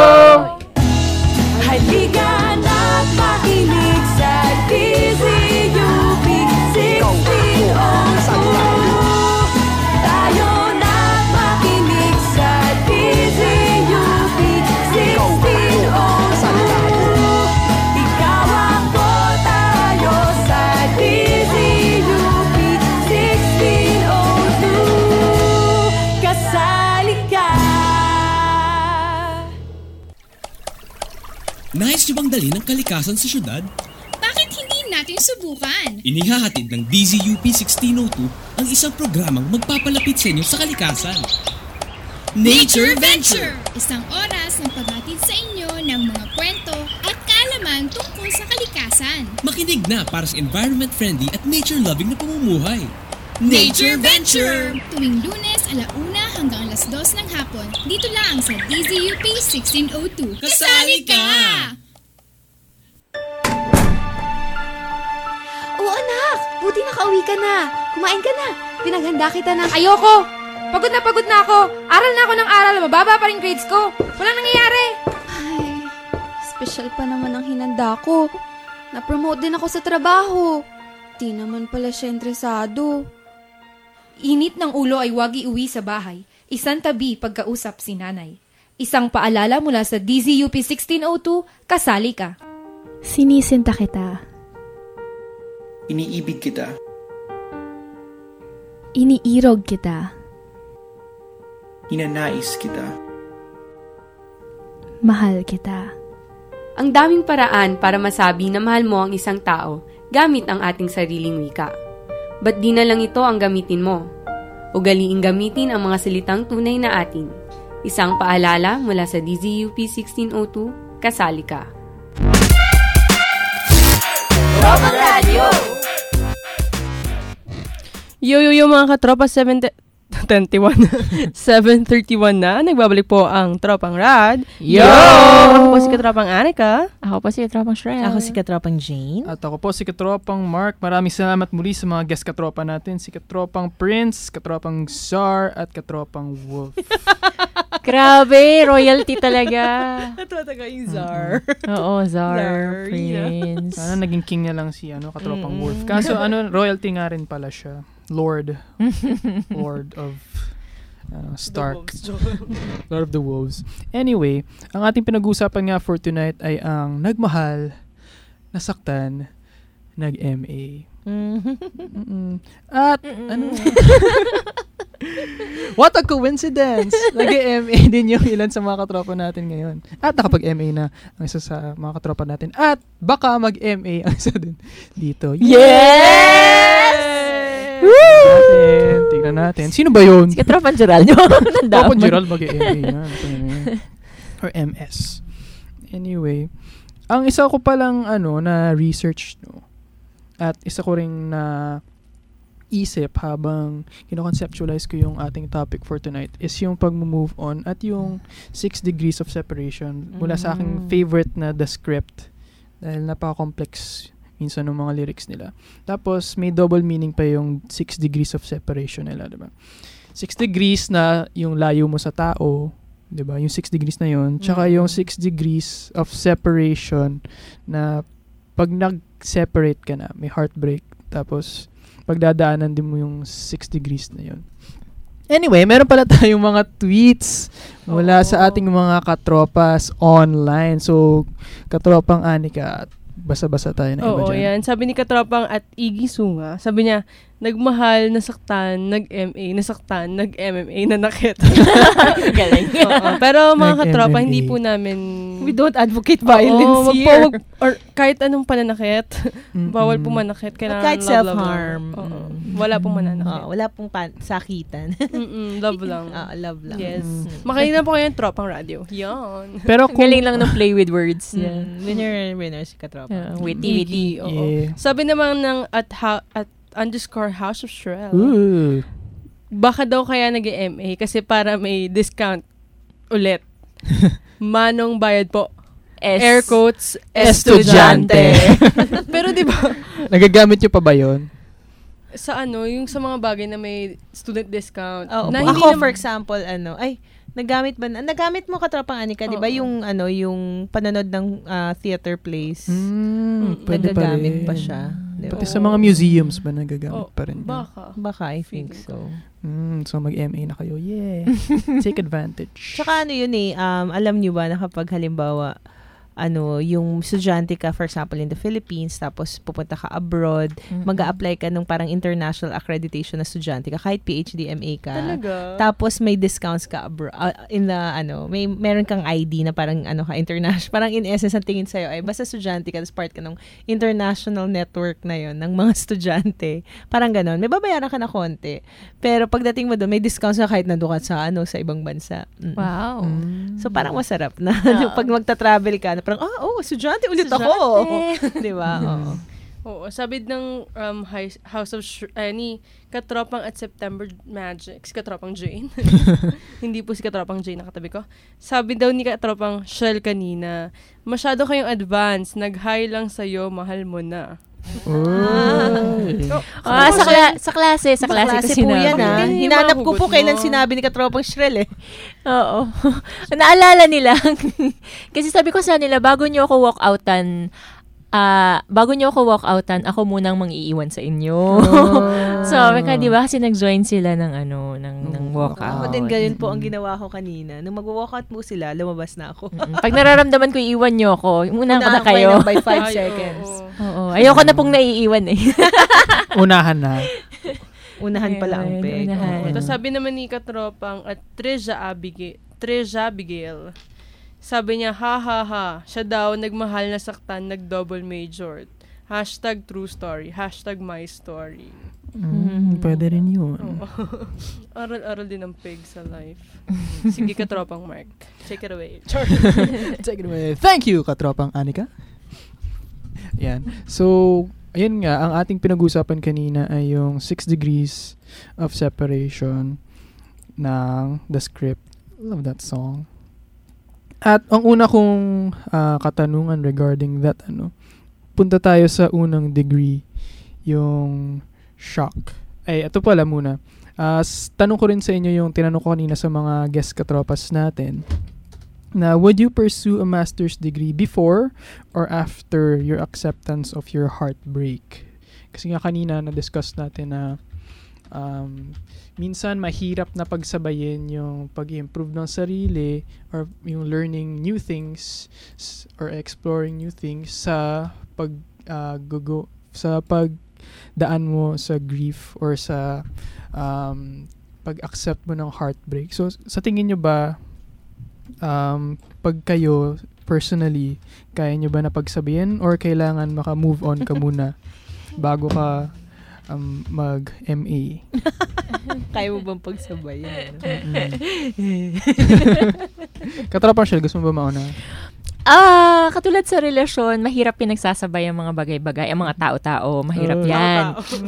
Speaker 16: Halika na't makinig sa D Z U P sixteen oh two. Tayo na't makinig sa D Z U P sixteen oh two. Ikaw ako, tayo sa D Z U P sixteen oh two. Kasali ka.
Speaker 17: Nais nyo bang dalhin ang kalikasan sa syudad?
Speaker 18: Bakit hindi natin subukan?
Speaker 17: Inihahatid ng D Z U P sixteen oh two ang isang programang magpapalapit sa inyo sa kalikasan.
Speaker 18: Nature Venture! Isang oras ng paghatid sa inyo ng mga kwento at kaalaman tungkol sa kalikasan.
Speaker 17: Makinig na para sa environment-friendly at nature-loving na pamumuhay.
Speaker 18: Nature Venture! Tuwing Lunes, alauna hanggang alas dos ng hapon, dito lang sa D Z U P sixteen oh two. Kasali ka!
Speaker 19: Oo anak, buti nakauwi ka na. Kumain ka na. Pinaghanda kita ng... Ayoko! Pagod na pagod na ako. Aral na ako ng aral. Mababa pa rin grades ko. Walang nangyayari. Ay, special pa naman ang hinanda ko. Na-promote din ako sa trabaho. Di naman pala siya interesado. Init ng ulo ay wag iuwi sa bahay. Isang tabi pagkausap si nanay. Isang paalala mula sa D Z U P sixteen oh two, kasali ka.
Speaker 12: Sinisinta kita.
Speaker 20: Iniibig kita.
Speaker 12: Iniirog kita.
Speaker 20: Ninanais kita.
Speaker 12: Mahal kita.
Speaker 21: Ang daming paraan para masabi na mahal mo ang isang tao gamit ang ating sariling wika. Ba't di na lang ito ang gamitin mo? Ugaliing gamitin ang mga salitang tunay na atin. Isang paalala mula sa D Z U P sixteen oh two, kasali ka.
Speaker 16: Tropang Radyo!
Speaker 7: Yo, yo, yo mga katropa, seven twenty-one seven thirty-one na. Nagbabalik po ang Tropang Rad.
Speaker 1: Yo!
Speaker 7: Ako po si Katropang Anika.
Speaker 5: Ako po si Katropang Shrel.
Speaker 8: Ako si Katropang Jane.
Speaker 1: At ako po si Katropang Mark. Maraming salamat muli sa mga guest katropa natin. Si Katropang Prince, Katropang Czar, at Katropang Wolf.
Speaker 5: Grabe, royalty talaga.
Speaker 8: Natuwa taga yung Czar.
Speaker 5: Oo, Czar,
Speaker 8: Czar,
Speaker 5: Prince.
Speaker 1: Sana naging king na lang si ano, Katropang mm. Wolf. Kaso ano, royalty nga rin pala siya. Lord. Lord of uh, Stark. Lord of the Wolves. Anyway, ang ating pinag-uusapan nga for tonight ay ang nagmahal, nasaktan, nag-M A. Mm-mm. At ano? What a coincidence! Nag-M A din yung ilan sa mga katropa natin ngayon. At nakapag-M A na ang isa sa mga katropa natin. At baka mag-M A ang isa din dito.
Speaker 5: Yes!
Speaker 1: Natin. Tingnan natin. Sino ba yun?
Speaker 5: Si Katropang Gerald.
Speaker 1: Katropang Gerald mag-M A yan. Or M S. Anyway, ang isa ko palang ano, na research, no? At isa ko ring na isip habang kino-conceptualize ko yung ating topic for tonight is yung pag-move on at yung six degrees of separation mula sa aking favorite na The Script dahil napaka-complex minsan ng mga lyrics nila. Tapos may double meaning pa yung six degrees of separation nila, diba? Six degrees na yung layo mo sa tao, diba? Yung six degrees na yun. Tsaka yung six degrees of separation na pag nag-separate ka na, may heartbreak. Tapos pagdadaanan din mo yung six degrees na yun. Anyway, meron pala tayong mga tweets mula oh. sa ating mga katropas online. So, Katropang Anika, basa-basa tayo na iba
Speaker 7: Oo,
Speaker 1: dyan.
Speaker 7: yan. Sabi ni Katropang at Iggy Sunga, sabi niya, nagmahal, nasaktan, nag-M A, nasaktan, nag-M M A, nanakit.
Speaker 5: Galing.
Speaker 7: Oo, pero mga
Speaker 1: Nag-M M A.
Speaker 7: katropa, hindi po namin...
Speaker 8: We don't advocate violence
Speaker 7: Oo,
Speaker 8: here.
Speaker 7: Wag po, wag, or kahit anong pananakit, bawal po manakit. Kailangan
Speaker 8: kahit
Speaker 7: love,
Speaker 8: self-harm.
Speaker 7: Love, love. Oo, wala pong mananakit.
Speaker 8: Oh, wala pong pan- sakitan.
Speaker 7: Mm-mm, love lang.
Speaker 8: Ah, love lang.
Speaker 7: Yes.
Speaker 8: Mm.
Speaker 7: Makinig na po kayo ng Tropang Radio. Yan.
Speaker 5: Pero kung... Galing lang ng play with words.
Speaker 8: Mm.
Speaker 5: Yeah.
Speaker 8: Winner, winner si Katropa.
Speaker 5: Yeah, witty, witty.
Speaker 7: Oo.
Speaker 1: Yeah.
Speaker 7: Sabi naman ng at, ha- at underscore House of Shrel.
Speaker 1: Ooh.
Speaker 7: Baka daw kaya nag-M A kasi para may discount ulit. Manong bayad po.
Speaker 5: Es-
Speaker 7: Air quotes,
Speaker 1: estudyante.
Speaker 7: Pero di ba?
Speaker 1: Nagagamit nyo pa ba yun?
Speaker 7: Sa ano, yung sa mga bagay na may student discount.
Speaker 8: Oh,
Speaker 7: na
Speaker 8: ako,
Speaker 7: hindi
Speaker 8: for
Speaker 7: na-
Speaker 8: example, ano, ay, nagamit ba, na- nagamit mo Katropang Anika, di ba,
Speaker 7: Oo.
Speaker 8: yung, ano, yung panonood ng ah, theater plays?
Speaker 1: Mm, pwede pa
Speaker 8: nagagamit
Speaker 1: rin.
Speaker 8: pa siya. Di ba?
Speaker 1: Pati sa mga museums ba nagagamit
Speaker 7: Oh,
Speaker 1: pa rin? yun?
Speaker 7: baka.
Speaker 8: Baka, I think so.
Speaker 1: Mm, so mag-M A na kayo. Yeah. Take advantage.
Speaker 8: Tsaka ano yun eh, um, alam niyo ba na kapag halimbawa, ano, yung estudyante ka, for example, in the Philippines, tapos pupunta ka abroad,
Speaker 7: Mm-mm.
Speaker 8: mag-a-apply ka ng parang international accreditation na estudyante ka, kahit P H D, M A ka.
Speaker 7: Talaga?
Speaker 8: Tapos may discounts ka abroad, uh, in the, ano, may, meron kang I D na parang, ano ka, international, parang in essence, ang tingin sa'yo ay, basta estudyante ka, tapos part ka ng international network na yon ng mga estudyante. Parang ganon. May babayaran ka na konti. Pero pagdating mo doon, may discounts ka kahit nandun ka sa, ano, sa ibang bansa. Mm.
Speaker 5: Wow.
Speaker 8: So, parang masarap na. Pag magta-travel ka, na parang, ah, oh, estudyante ulit ako. Di ba? Oo.
Speaker 7: Oo, sabi ng um, high, House of Sh- uh, ni Katropang at September Magic, si Katropang Jane. Hindi po si Katropang Jane nakatabi ko. Sabi daw ni Katropang Shell kanina, masyado kayong advance, nag-high lang sa'yo, mahal mo na.
Speaker 5: Ah, ah sa, kla- sa klase, sa klase,
Speaker 8: klase
Speaker 5: kasi
Speaker 8: po yan,
Speaker 5: na.
Speaker 8: ha? Hinanap ko po kailan sinabi ni Katropang Shrel, eh.
Speaker 5: Oo. Naalala nila. Kasi sabi ko sa nila, bago nyo ako walk outan, ah bago niyo ako walk outan, ako munang mang-iiwan sa inyo.
Speaker 8: Oh.
Speaker 5: So, ka, di ba? Kasi nag-join sila ng ano, ng, ng walk out.
Speaker 8: Ako din ganyan po ang ginawa ko kanina. Nung mag-walk out mo sila, lumabas na ako.
Speaker 5: Pag nararamdaman ko iiwan niyo ako, unahan ko na kayo.
Speaker 8: By five seconds.
Speaker 5: Oo. Ayoko na pong naiiwan eh.
Speaker 1: Unahan na.
Speaker 8: Unahan pala ang peg.
Speaker 7: Tapos sabi naman ni Katropang at Treja Abigail, Treja Abigail, sabi niya, ha ha ha, siya daw nagmahal na saktan, nag-double major. Hashtag true story. Hashtag my story.
Speaker 1: Mm, pwede rin yun.
Speaker 7: Aral-aral din ang peg sa life. Sige, Katropang Mark. Take it away.
Speaker 1: Take it away. Thank you, Katropang Anika. Yan. So, ayun nga, ang ating pinag-usapan kanina ay yung six degrees of separation ng The Script. Love that song. At ang una kong uh, katanungan regarding that, ano, punta tayo sa unang degree, yung shock. Ay, ito pala muna. Uh, tanong ko rin sa inyo yung tinanong ko kanina sa mga guest katropas natin. Na, would you pursue a master's degree before or after your acceptance of your heartbreak? Kasi nga kanina na-discuss natin na um, minsan mahirap na pagsabayin yung pag-improve ng sarili or yung learning new things or exploring new things sa pag uh, gugo, sa pagdaan mo sa grief or sa um, pag-accept mo ng heartbreak. So sa tingin nyo ba um, pag kayo personally kaya nyo ba na pagsabihin or kailangan maka-move on ka muna bago ka Um, mag-M A?
Speaker 8: Kaya mo bang pagsabayan?
Speaker 1: Katropa Shell, gusto mo ba mauna?
Speaker 5: Ah, katulad sa relasyon, mahirap pinagsasabay ang mga bagay-bagay, ang mga tao-tao, mahirap
Speaker 1: Oh.
Speaker 5: yan.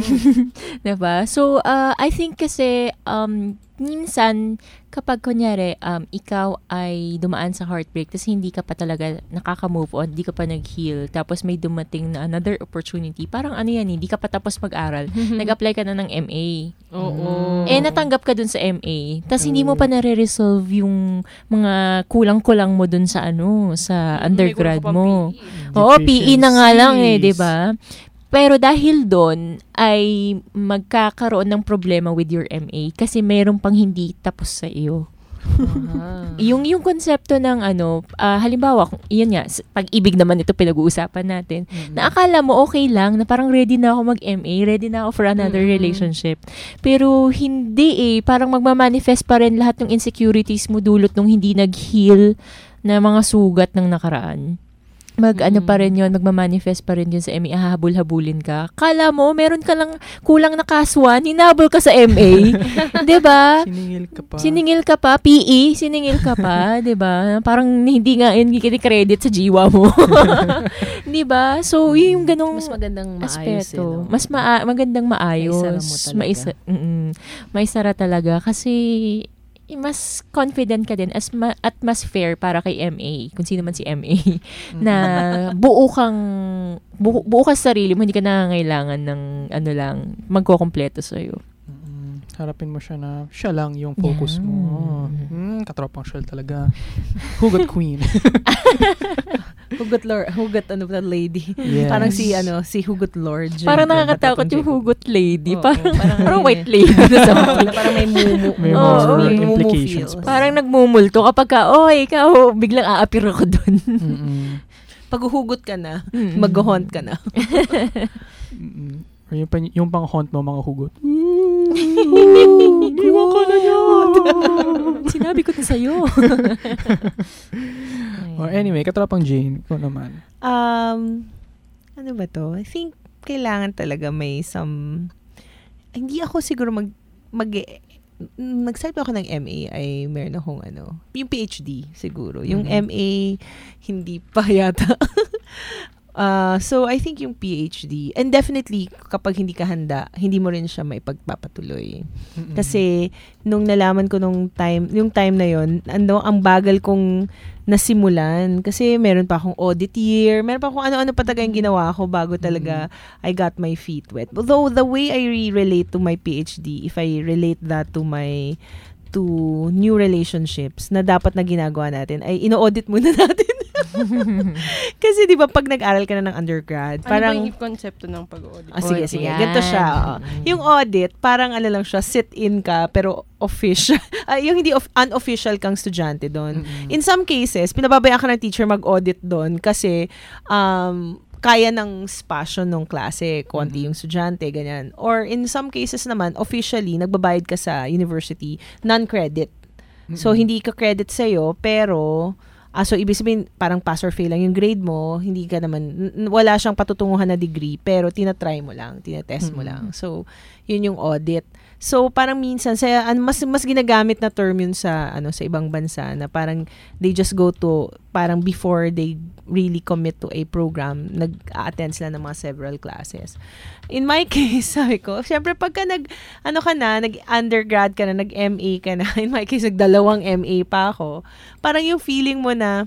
Speaker 5: Diba? So, uh, I think kasi, um, minsan, kapag kunyari, um, ikaw ay dumaan sa heartbreak, tapos hindi ka pa talaga nakaka-move on, hindi ka pa nag-heal, tapos may dumating na another opportunity, parang ano yan, hindi ka pa tapos mag-aral, nag-apply ka na ng M A.
Speaker 8: Oo.
Speaker 5: Eh, natanggap ka dun sa M A, tapos hindi mo pa nare-resolve yung mga kulang-kulang mo dun sa ano, sa undergrad mo. Oo, P E na nga lang eh, di ba? Pero dahil doon ay magkakaroon ng problema with your M A kasi mayroon pang hindi tapos sa iyo. Uh-huh. yung yung konsepto ng ano, uh, halimbawa, yun nga, pag-ibig naman ito pinag-uusapan natin, mm-hmm. na akala mo okay lang, na parang ready na ako mag-M A, ready na ako for another mm-hmm. relationship. Pero hindi eh, parang magmamanifest pa rin lahat ng insecurities mo dulot nung hindi nag-heal na mga sugat ng nakaraan. Mag mm. ano pa rin yun, magmamanifest pa rin yun sa M A, hahabol-habulin ka. Kala mo, meron ka lang kulang na kaswan, hinabol ka sa M A. Diba?
Speaker 1: Siningil ka pa.
Speaker 5: Siningil ka pa, P E, siningil ka pa, diba? Parang hindi nga, hindi credit sa jiwa mo. Diba? So, yung ganong
Speaker 8: mas magandang maayos
Speaker 5: aspeto.
Speaker 8: eh, no?
Speaker 5: Mas ma- magandang maayos.
Speaker 8: Maisara mo talaga.
Speaker 5: Maisa- mm-mm. Maisara talaga. Kasi, mas confident ka din as ma- at mas fair para kay M A, kung sino man si M A, na buo kang buo, buo ka sa sarili mo, hindi ka nangangailangan ng ano lang, magkukompleto sa'yo.
Speaker 1: Mm-hmm. Harapin mo siya na siya lang yung focus yeah. mo. Mm, katropang Shell talaga. Hugot Queen.
Speaker 8: Hugot Lord, Hugot ano ba lady?
Speaker 1: Yes.
Speaker 8: Parang si ano, si Hugot Lord.
Speaker 5: Parang nakakatakot yung Hugot lady.
Speaker 8: Oo,
Speaker 5: parang,
Speaker 8: parang,
Speaker 5: parang white lady.
Speaker 8: Parang may mumu.
Speaker 1: May
Speaker 5: oh,
Speaker 1: more
Speaker 5: may
Speaker 1: implications.
Speaker 5: Parang nagmumulto kapag ka, oy, ikaw, biglang aapir ako dun.
Speaker 8: Pag huhugot ka na, mag-haunt ka na.
Speaker 1: Or yung, pan- yung pang-haunt mo, mga hugot.
Speaker 5: Iwan ka na yun. Sinabi ko na sa'yo.
Speaker 1: Or anyway, katropang Jane, ikaw naman.
Speaker 8: Um, ano ba to? I think kailangan talaga may some, hindi ako siguro mag, mag, nag-start ako ng M A ay meron akong ano, yung P H D siguro. Yung mm-hmm. M A, hindi pa yata. Uh, so, I think yung P H D, and definitely, kapag hindi ka handa, hindi mo rin siya maipagpapatuloy. Mm-hmm. Kasi, nung nalaman ko nung time, yung time na yon, ano, ang bagal kong nasimulan. Kasi, meron pa akong audit year, meron pa akong ano-ano pa talaga yung ginawa ko bago talaga mm-hmm. I got my feet wet. Although, the way I re-relate to my P H D, if I relate that to my, to new relationships, na dapat na ginagawa natin, ay ino-audit muna natin. Kasi di ba pag nag-aral ka na ng undergrad,
Speaker 7: Ano
Speaker 8: parang...
Speaker 7: ba yung konsepto ng pag-audit?
Speaker 8: Ah, sige, sige.
Speaker 5: Yan.
Speaker 8: Ganito siya. oo. Yung audit, parang ano lang siya, sit-in ka, pero official. Ah, yung hindi of, unofficial kang estudyante doon. In some cases, pinababayaan ka ng teacher mag-audit doon kasi um, kaya ng spasyo nung klase, konti yung estudyante, ganyan. Or in some cases naman, officially, nagbabayad ka sa university, non-credit. So, hindi ka credit sa'yo, pero... Ah, so, ibig sabihin, parang pass or fail lang yung grade mo, hindi ka naman, n- wala siyang patutunguhan na degree, pero tinatry mo lang, tinatest mo lang. So, yun yung audit. So, parang minsan, sa, an, mas, mas ginagamit na term yun sa, ano, sa ibang bansa, na parang they just go to, parang before they really commit to a program, nag-attend sila ng mga several classes. In my case, sabi ko, syempre pagka nag, ano ka na, nag-undergrad ka na, nag-M A ka na, in my case, nagdalawang M A pa ako, parang yung feeling mo na,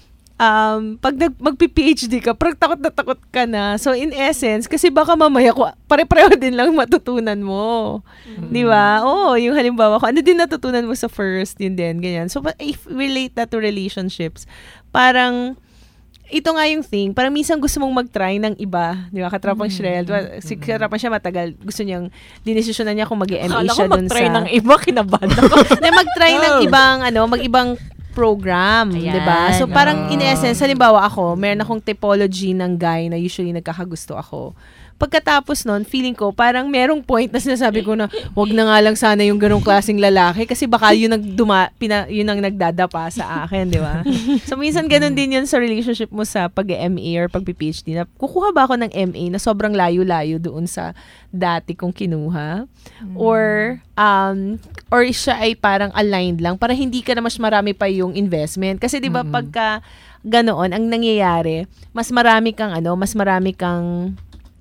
Speaker 8: um, pag nag, magpi-P H D ka, parang takot na takot ka na. So, in essence, kasi baka mamaya, pare-pareho din lang matutunan mo. Mm-hmm. Di ba? Oo, yung halimbawa ko, ano din natutunan mo sa first, yun din, ganyan. So, if relate that to relationships, parang, ito nga yung thing, parang minsan gusto mong mag-try ng iba, di ba? Katrapang mm-hmm. Shrel, si katrapang siya matagal, gusto niyang, dinesisyonan niya kung mag-M A siya dun sa...
Speaker 5: mag-try ng iba, kinabahan ako.
Speaker 8: na mag-try oh. ng ibang, ano, mag-ibang program, di ba? So, parang in essence, halimbawa ako, meron akong typology ng guy na usually nagkakagusto ako. Pagkatapos nun, feeling ko, parang merong point na sinasabi ko na, wag na nga lang sana yung ganong klaseng lalaki kasi baka yun ang, duma, pina, yun ang nagdadapa sa akin, di ba? So, minsan ganun din yun sa relationship mo sa pag-M A or pag-P H D na, kukuha ba ako ng M A na sobrang layo-layo doon sa dati kong kinuha? Mm. Or, um, or siya ay parang aligned lang para hindi ka na mas marami pa yung investment. Kasi di ba, mm-hmm. pagka ganoon, ang nangyayari, mas marami kang, ano, mas marami kang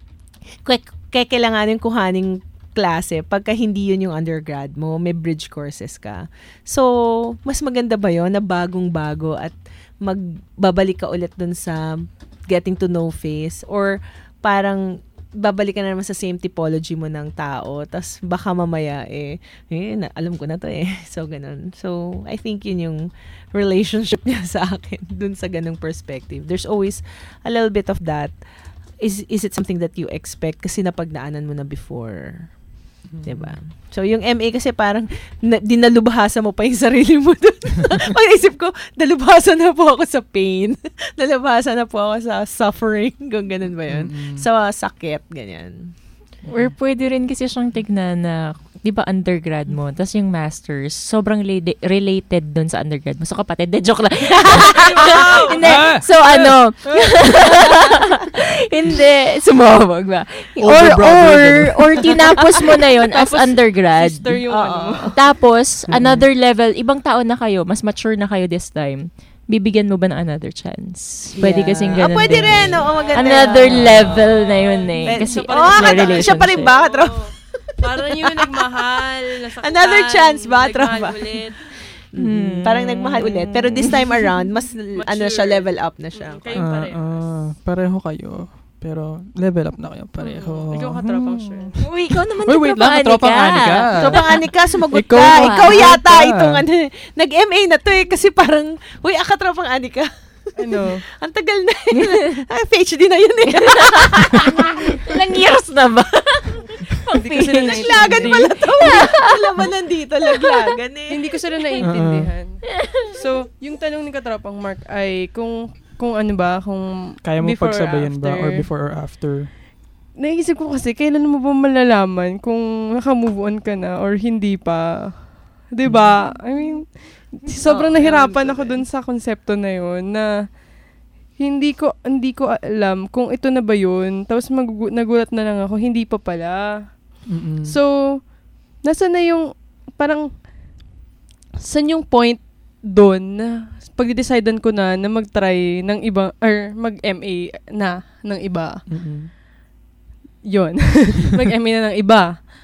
Speaker 8: kaya kailanganin kuhaning klase pagka hindi yun yung undergrad mo, may bridge courses ka. So, mas maganda ba yun na bagong-bago at magbabalik ka ulit dun sa getting to know phase or parang babalik ka na naman sa same typology mo ng tao tas baka mamaya eh, eh na, alam ko na to eh. So, ganun. So, I think yun yung relationship niya sa akin dun sa ganung perspective. There's always a little bit of that. Is is it something that you expect kasi napagnaanan mo na before? Mm-hmm. Diba? So, yung M A kasi parang na, dinalubhasa mo pa yung sarili mo doon. Pag-isip ko, dalubhasa na po ako sa pain. Dalubhasa na po ako sa suffering. Kung ganun ba yun? Mm-hmm. Sa sakit, ganyan.
Speaker 5: Or pwede rin kasi siyang tignan na, di ba undergrad mo, tapos yung masters, sobrang la- related dun sa undergrad mo. So, kapatid, de, joke lang. Hindi. So, ano, hindi, sumabog ba? Or, or, or tinapos mo na yun as undergrad.
Speaker 7: Sister yung ano.
Speaker 5: Tapos, another level, ibang tao na kayo, mas mature na kayo this time. Bibigyan mo ba ng another chance? Pwede
Speaker 8: yeah.
Speaker 5: kasing ganun.
Speaker 8: Ah, pwede
Speaker 5: din.
Speaker 8: rin. Oo, maganda.
Speaker 5: Another level na yun eh.
Speaker 8: Pwede,
Speaker 5: kasi
Speaker 8: so, oh,
Speaker 5: may relationship.
Speaker 8: Siya pa rin ba? Tro-
Speaker 7: Parang yung nagmahal, nasaktan.
Speaker 8: Another chance ba?
Speaker 7: Nagmahal ulit.
Speaker 8: Hmm. Parang nagmahal ulit. Pero this time around, mas ano siya, level up na siya.
Speaker 7: Kayo
Speaker 1: uh,
Speaker 7: pareho.
Speaker 1: Uh, pareho kayo. Pero level up na kayo pareho.
Speaker 7: Ikaw katropang sure.
Speaker 5: Uy, ikaw naman
Speaker 1: Uy, wait lang, katropang Anika.
Speaker 8: Katropang Anika, sumagot
Speaker 1: ikaw,
Speaker 8: ka.
Speaker 1: ah,
Speaker 8: Ikaw yata
Speaker 1: ka.
Speaker 8: itong ano, nag-M A na to eh. Kasi parang, uy, ah, katropang Anika.
Speaker 7: Ano?
Speaker 8: Ang tagal na yun. ah, P H D na yun eh.
Speaker 5: Ilang years na ba?
Speaker 7: Hindi ko sila
Speaker 8: Laglagan pala to. Wala ba nandito? Laglagan eh.
Speaker 7: Hindi ko sila naiintindihan. So, yung tanong ni Katropang Mark ay kung kung ano ba, kung
Speaker 1: kaya mo
Speaker 7: before
Speaker 1: pagsabayan
Speaker 7: or
Speaker 1: ba or before or after?
Speaker 7: Naisip ko kasi, kailan mo ba malalaman kung naka-move on ka na or hindi pa? Diba? I mean, sobrang nahirapan ako dun sa konsepto na yun na hindi ko hindi ko alam kung ito na ba yun. Tapos mag- nagulat na lang ako, hindi pa pala.
Speaker 1: Mm-mm.
Speaker 7: So, nasa na yung, parang, saan yung point doon na pag-decidean ko na na mag-try ng iba, or mag-M A na ng iba.
Speaker 1: Mm-mm.
Speaker 7: Yun. mag-M A na ng iba.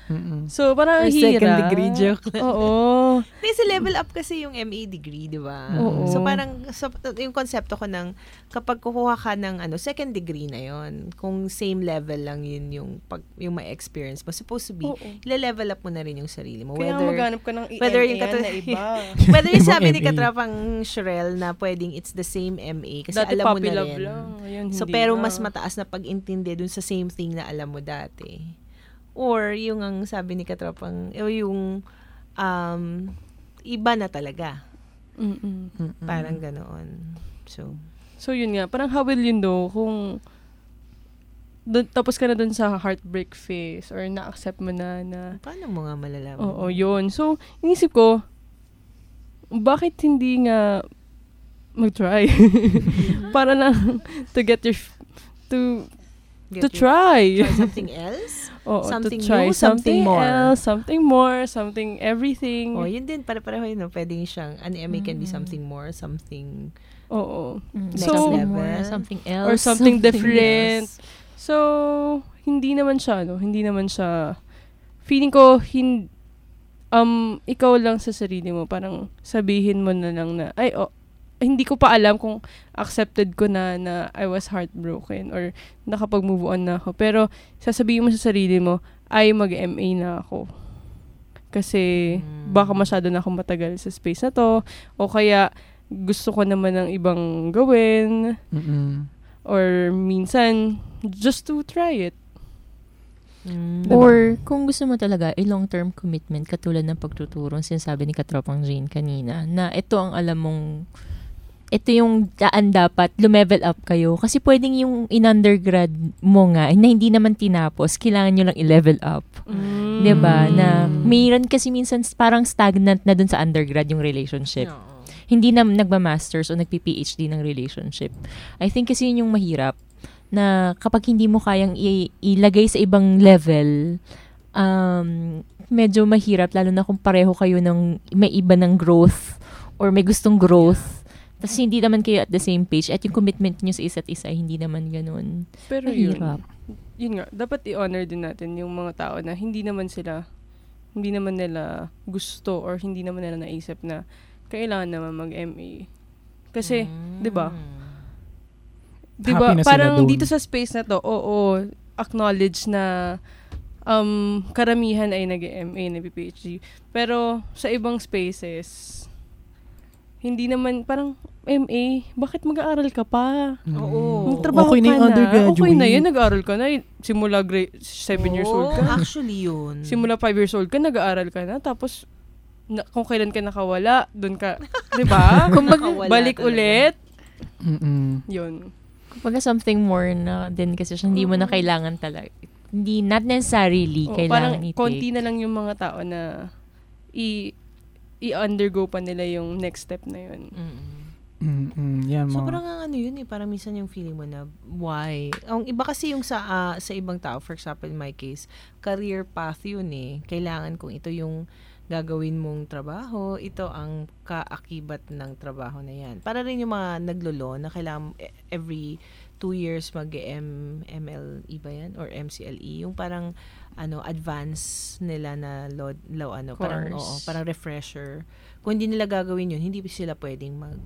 Speaker 1: Mm-mm.
Speaker 7: So, parang
Speaker 8: Or
Speaker 7: hirap.
Speaker 8: second degree joke.
Speaker 7: Oo.
Speaker 8: Kasi level up kasi yung M A degree, di ba?
Speaker 7: Oo.
Speaker 8: So, parang, so, yung konsepto ko ng, kapag kukuha ka ng, ano, second degree na yon, kung same level lang yun yung, pag, yung may experience mo, supposed to be, ile-level up mo na rin yung sarili mo.
Speaker 7: Kaya
Speaker 8: Whether,
Speaker 7: maghanap ka ng E M A
Speaker 8: whether yung
Speaker 7: yan
Speaker 8: katu-
Speaker 7: na iba.
Speaker 8: whether yung sabi ni
Speaker 1: M A.
Speaker 8: Katrapang Sherelle na pwedeng it's the same M A, kasi
Speaker 7: Dati
Speaker 8: alam mo
Speaker 7: puppy
Speaker 8: na
Speaker 7: love
Speaker 8: rin.
Speaker 7: lang. Ngayon,
Speaker 8: So,
Speaker 7: hindi
Speaker 8: pero
Speaker 7: na.
Speaker 8: mas mataas na pag-intindi dun sa same thing na alam mo dati. Or, yung ang sabi ni Katropang, o yung um, iba na talaga.
Speaker 7: Mm-mm.
Speaker 8: Parang ganoon. So,
Speaker 7: So, yun nga. Parang how will you know kung dun, tapos ka na dun sa heartbreak phase or na-accept mo na na...
Speaker 8: Paano mo nga malalaman?
Speaker 7: Oo, yun. So, inisip ko, bakit hindi nga mag-try? Para lang to get your... to
Speaker 8: Get
Speaker 7: to
Speaker 8: your-
Speaker 7: try.
Speaker 8: try something else?
Speaker 7: Oo,
Speaker 8: Something
Speaker 7: to try
Speaker 8: new, something more.
Speaker 7: else, something more, something everything.
Speaker 8: Oh, yun din, pare-pareho yun. No? Pwedeng siyang, an M A can be something more, something
Speaker 7: Oo.
Speaker 8: next
Speaker 7: So,
Speaker 8: level.
Speaker 5: more, something else.
Speaker 7: Or something,
Speaker 5: something
Speaker 7: different.
Speaker 8: else.
Speaker 7: So, hindi naman siya, no? Hindi naman siya, feeling ko, hin, um, ikaw lang sa sarili mo, parang sabihin mo na lang na, ay, oh, hindi ko pa alam kung accepted ko na na I was heartbroken or nakapag-move on na ako. Pero, sasabihin mo sa sarili mo, ay, mag-M A na ako. Kasi, baka masyado na akong matagal sa space na to. O kaya, gusto ko naman ng ibang gawin.
Speaker 1: Mm-mm.
Speaker 7: Or minsan, just to try it.
Speaker 8: Mm.
Speaker 5: Or kung gusto mo talaga a long-term commitment katulad ng pagtuturo, sinasabi ni Katropang Jane kanina, na ito ang alam mong ito yung daan dapat lumevel up kayo. Kasi pwedeng yung in-undergrad mo nga, na hindi naman tinapos, kailangan nyo lang i-level up.
Speaker 7: Mm.
Speaker 5: Diba? Na mayroon kasi minsan parang stagnant na dun sa undergrad yung relationship.
Speaker 8: No.
Speaker 5: Hindi na nagma-masters o nagpi-P H D ng relationship. I think kasi yun yung mahirap, na kapag hindi mo kayang i- ilagay sa ibang level, um, medyo mahirap, lalo na kung pareho kayo ng may iba ng growth or may gustong growth. Tapos hindi naman kayo at the same page at yung commitment nyo sa isa't isa, hindi naman ganun.
Speaker 7: Pero
Speaker 5: mahirap.
Speaker 7: yun, yun nga, dapat i-honor din natin yung mga tao na hindi naman sila, hindi naman nila gusto or hindi naman nila naisip na kailangan naman mag-M A. Kasi,
Speaker 8: Mm.
Speaker 7: 'di ba? 'Di ba?
Speaker 1: Happy na sila
Speaker 7: Parang
Speaker 1: doon.
Speaker 7: dito sa space na 'to, oo, acknowledge na um karamihan ay nag-M A, nag-P H D. Pero sa ibang spaces, hindi naman parang M A, bakit mag-aaral ka pa?
Speaker 8: Oo.
Speaker 7: Magtrabaho
Speaker 1: Okay na
Speaker 7: ka
Speaker 1: yung
Speaker 7: na.
Speaker 1: undergraduate.
Speaker 7: Okay na yun, nag-aaral ka na. Simula grade seven years old ka.
Speaker 8: Actually yun.
Speaker 7: Simula five years old ka, nag-aaral ka na. Tapos, na, kung kailan ka nakawala, doon ka, di ba? Kung mag-
Speaker 8: Nakawala
Speaker 7: balik
Speaker 8: talaga.
Speaker 7: ulit,
Speaker 1: Mm-mm.
Speaker 7: yun.
Speaker 5: Kumbaga something more na din kasi siya, hindi mo na kailangan talaga. Hindi, not necessarily
Speaker 7: Oo,
Speaker 5: kailangan
Speaker 7: parang
Speaker 5: i-take.
Speaker 7: konti na lang yung mga tao na i- i-undergo pa nila yung next step na yun.
Speaker 1: Mm-mm. Yan,
Speaker 8: So,
Speaker 1: mga...
Speaker 8: parang ang ano yun eh, parang minsan yung feeling mo na, why? Ang iba kasi yung sa ah, sa ibang tao, for example, in my case, career path yun eh. Kailangan kung ito yung gagawin mong trabaho, ito ang kaakibat ng trabaho na yan. Para rin yung mga naglolo na kailangan e- every two years mag-M L E ba yan? Or M C L E. Yung parang ano advance nila na law, law ano, parang
Speaker 5: Course.
Speaker 8: oo, parang refresher. Kung hindi nila gagawin yun, hindi sila pwedeng mag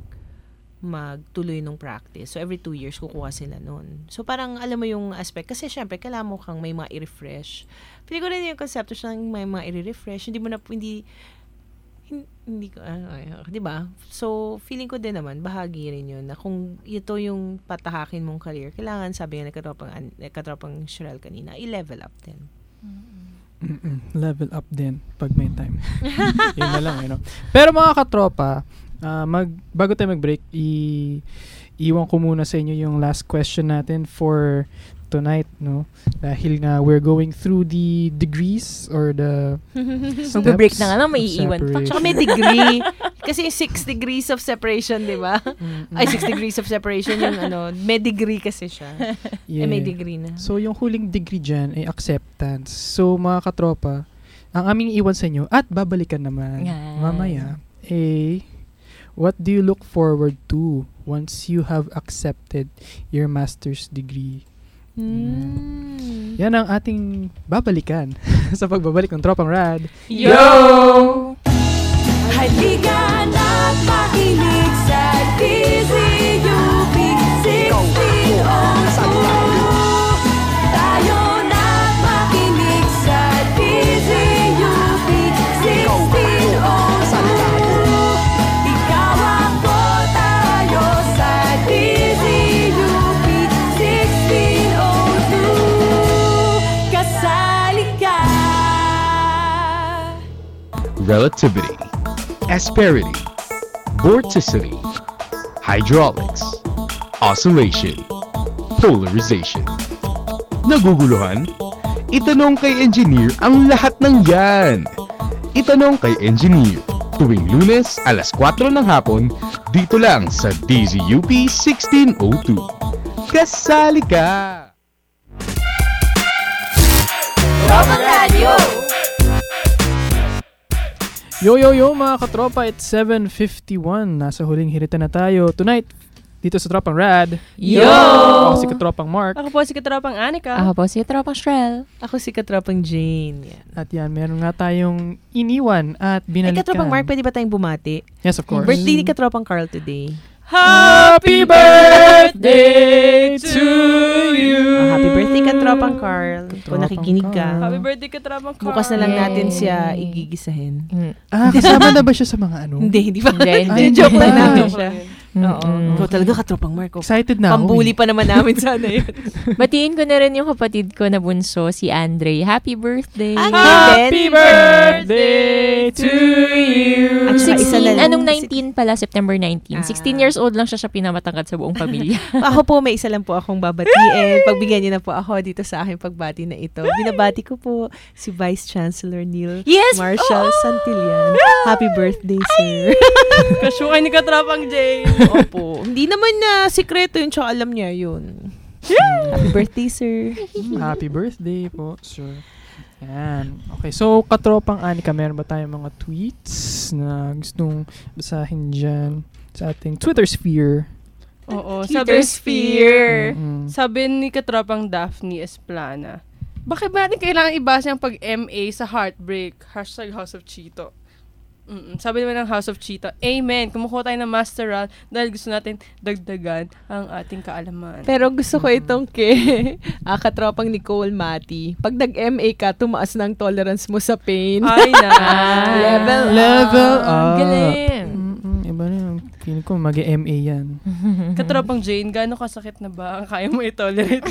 Speaker 8: magtuloy ng practice. So, every two years, kukuha sila nun. So, parang, alam mo yung aspect. Kasi, syempre, kailangan mo kang may mga i-refresh. Pili ko rin yung concept siya ng may mga i-refresh. Hindi mo na, hindi, hindi, hindi ko, ano, ay, di ba? So, feeling ko din naman, bahagi rin yun, na kung ito yung patahakin mong career, kailangan, sabi nga, katropang, katropang Sherelle kanina, i-level up din.
Speaker 1: Mm-mm. Level up din pag may time. Yun na lang, you know. Pero mga katropa, uh, mag, bago tayo mag-break, i- iwan ko muna sa inyo yung last question natin for tonight, no? Dahil nga we're going through the degrees or the
Speaker 5: Mag-break na nga lang,
Speaker 1: of
Speaker 5: may iiwan pa.
Speaker 1: separation.
Speaker 8: Tsaka may degree. Kasi six degrees of separation, di ba? Ay, six degrees of separation yung ano, may degree kasi siya. Eh, may degree na.
Speaker 1: So, yung huling degree dyan ay acceptance. So, mga katropa, ang aming iwan sa inyo, at babalikan naman
Speaker 5: Yan.
Speaker 1: mamaya, eh, what do you look forward to once you have accepted your master's degree?
Speaker 5: Mm.
Speaker 1: Yan ang ating babalikan sa pagbabalik ng Tropang Rad.
Speaker 16: Yo! Halika na't makinig sa D Z U P sixteen oh two. Tayo na't makinig sa D Z U P sixteen oh two. Ikaw ako, tayo sa D Z U P sixteen oh two. Kasali ka!
Speaker 20: Relativity, asperity, vorticity, hydraulics, oscillation, polarization. Naguguluhan? Itanong kay engineer ang lahat ng yan. Itanong kay engineer tuwing Lunes alas kwatro ng hapon dito lang sa D Z U P sixteen oh two. Kasali ka!
Speaker 16: Tropang Radio!
Speaker 1: Yo, yo, yo mga katropa, it's seven fifty-one. Nasa huling hirita na tayo tonight dito sa Tropang Rad.
Speaker 8: Yo!
Speaker 1: Ako si Katropang Mark.
Speaker 7: Ako po si Katropang Anika.
Speaker 5: Ako po si Katropang Shrel.
Speaker 8: Ako si Katropang Jane. Yan.
Speaker 1: At yan, meron nga tayong iniwan at binalikan.
Speaker 8: Eh, Katropang Mark, pwede ba tayong bumati?
Speaker 1: Yes, of course.
Speaker 8: Birthday ni Katropang Carl today.
Speaker 1: Happy birthday to you!
Speaker 8: Oh, happy birthday, Katropang Carl. Kung nakikinig ka.
Speaker 7: Happy birthday, Katropang Carl.
Speaker 8: Bukas na lang natin siya igigisahin.
Speaker 1: Mm. Ah, kasama na ba siya sa mga ano?
Speaker 8: Hindi, hindi pa.
Speaker 5: Hindi,
Speaker 8: Hindi, joke lang namin siya.
Speaker 5: Mm-mm.
Speaker 8: Oo. Ikaw talaga, Katropang Mark.
Speaker 1: Excited na ako.
Speaker 8: Pambuli pa naman namin sana yun.
Speaker 5: Batiin ko na rin yung kapatid ko na bunso, si Andre. Happy birthday!
Speaker 1: Happy birthday to you!
Speaker 8: At saka isa
Speaker 5: sixteen,
Speaker 8: na-
Speaker 5: anong nineteen pala? September nineteen. sixteen years old lang siya siya pinamatangkad sa buong pamilya.
Speaker 8: Ako po, may isa lang po akong babatiin. Pagbigyan niyo na po ako dito sa aking pagbati na ito. Binabati ko po si Vice Chancellor Neil
Speaker 5: Yes!
Speaker 8: Marshall
Speaker 5: Oo!
Speaker 8: Santillan. Happy birthday, sir.
Speaker 7: Kasyukay ni Katropang Jane.
Speaker 8: Opo. Hindi naman na sikreto yun, tsaka alam niya yun. Happy birthday, sir.
Speaker 1: Happy birthday po, sir. Yan. Okay, so Katropang Anika, meron ba tayong mga tweets na gustong basahin dyan sa ating Twitter sphere?
Speaker 7: Oo,
Speaker 8: Twitter
Speaker 7: sabi,
Speaker 8: sphere.
Speaker 1: Mm-mm.
Speaker 7: sabi ni Katropang Daphne Esplana, bakit ba natin kailangan ibasa yung pag-M A sa heartbreak? Hashtag House of Cheeto. Mm-mm. Sabi naman ng House of Cheetah, Amen! Kumukuha tayo ng masteral dahil gusto natin dagdagan ang ating kaalaman.
Speaker 8: Pero gusto ko itong kay ah, Katropang Nicole Mati. Pag nag-M A ka, tumaas ng tolerance mo sa pain.
Speaker 7: Ay na!
Speaker 8: Level
Speaker 1: Level
Speaker 8: up.
Speaker 1: up.
Speaker 5: Galing!
Speaker 1: Mm-mm, iba na yung feeling ko mag-M A yan.
Speaker 7: Katropang Jane, gaano kasakit na ba ang kaya mo i-tolerate?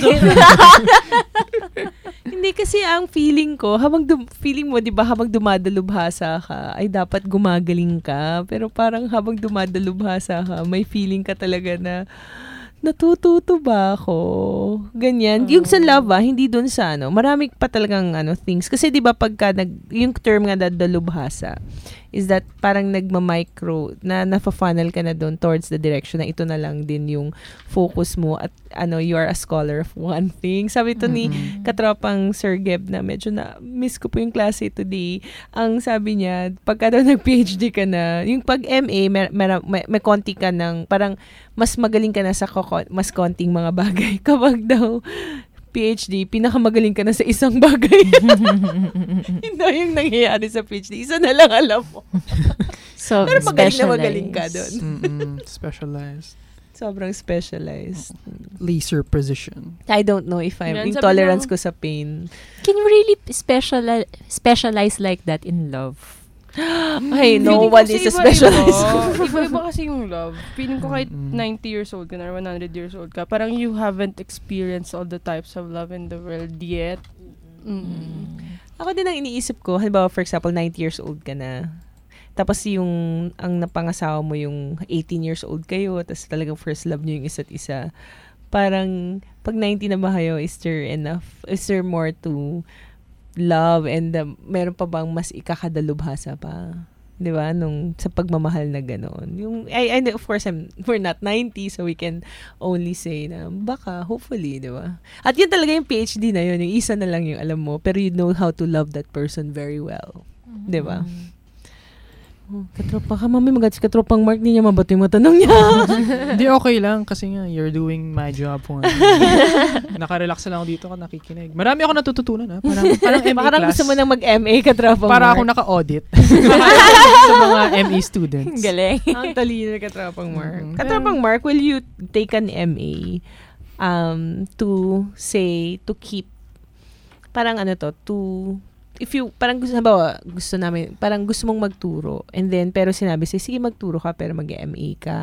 Speaker 8: Hindi kasi ang feeling ko, habang dum- feeling mo, di ba, habang dumadalubhasa ka, ay dapat gumagaling ka. Pero parang habang dumadalubhasa ka, may feeling ka talaga na, natututo ba ako? Ganyan. Uh-huh. Yung sa love, ah, hindi dun sa ano. Marami pa talagang ano, things. Kasi di ba pagka, nag, yung term nga na dalubhasa, is that parang nagma-micro, na nafa-funnel ka na doon towards the direction na ito na lang din yung focus mo at ano, you are a scholar of one thing. Sabi to ni mm-hmm. Katropang Sir Geb na medyo na miss ko po yung klase today. Ang sabi niya, pagka daw nag-P H D ka na, yung pag-M A, may, may, may, may konti ka ng, parang mas magaling ka na sa koko, mas konting mga bagay. Kapag daw P H D, pinakamagaling ka na sa isang bagay. Hindi yung nangyayari sa P H D. Isa na lang alam mo.
Speaker 5: So,
Speaker 8: pero magaling na magaling ka doon.
Speaker 1: Specialized.
Speaker 8: Sobrang specialized.
Speaker 1: Laser precision.
Speaker 8: I don't know if I'm,
Speaker 7: Yan,
Speaker 8: yung
Speaker 7: sabi
Speaker 8: tolerance
Speaker 7: mo,
Speaker 8: ko sa pain.
Speaker 5: Can you really speciali- specialize like that in love?
Speaker 8: Ay, no one is a specialist.
Speaker 7: Iba-iba kasi yung love. Feeling ko kahit ninety years old ka na or one hundred years old ka, parang you haven't experienced all the types of love in the world yet. Mm.
Speaker 8: Ako din ang iniisip ko, halimbawa for example, ninety years old ka na. Tapos yung, ang napangasawa mo yung eighteen years old kayo, tapos talagang first love nyo yung isa't isa. Parang, pag ninety na ba kayo, is there enough? Is there more to love and um, meron pa bang mas ikakadalubhasa pa? 'Di ba? Nung sa pagmamahal na ganoon. Yung I, I of course I'm we're not ninety, so we can only say na baka hopefully, 'di ba? At yun talaga yung P H D na yun, yung isa na lang yung alam mo, pero you know how to love that person very well. 'Di ba? Oh, katropa ka, mami, mag-ats katropang Mark, hindi niya mabato yung matanong niya.
Speaker 1: Hindi, okay lang kasi nga, you're doing my job po. Nakarelax lang ako dito ka nakikinig. Marami ako natututunan, ha? Parang, parang M A
Speaker 8: Parang
Speaker 1: class.
Speaker 8: gusto mo nang mag-M A katropang
Speaker 1: Para
Speaker 8: Mark.
Speaker 1: ako naka-audit sa mga M A students.
Speaker 5: Galing.
Speaker 8: Ang talino katropang Mark.
Speaker 1: Mm-hmm.
Speaker 8: Katropang Mark, will you take an M A um, to say, to keep, parang ano to, to, if you, parang gusto, halimbawa, gusto namin, parang gusto mong magturo, and then, pero sinabi sa'yo, sige magturo ka, pero mag-M A ka.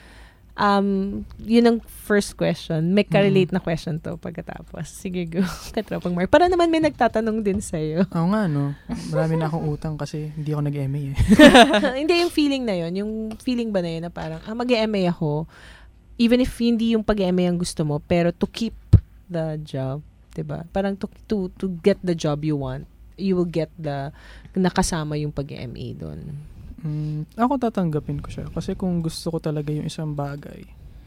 Speaker 8: Um, yun ang first question. May ka-relate na question to pagkatapos. Sige, go. Katropang Mark. Para naman may nagtatanong din sa'yo.
Speaker 1: Oo nga, no? Marami na akong utang kasi hindi ako nag-M A eh.
Speaker 8: Hindi, yung feeling na yun. Yung feeling ba na yun na parang, ah, mag-M A ako, even if hindi yung pag-M A ang gusto mo, pero to keep the job, diba? Parang to, to, to get the job you want, you will get the nakasama yung pag-M A doon.
Speaker 1: Mm, ako tatanggapin ko siya kasi kung gusto ko talaga yung isang bagay,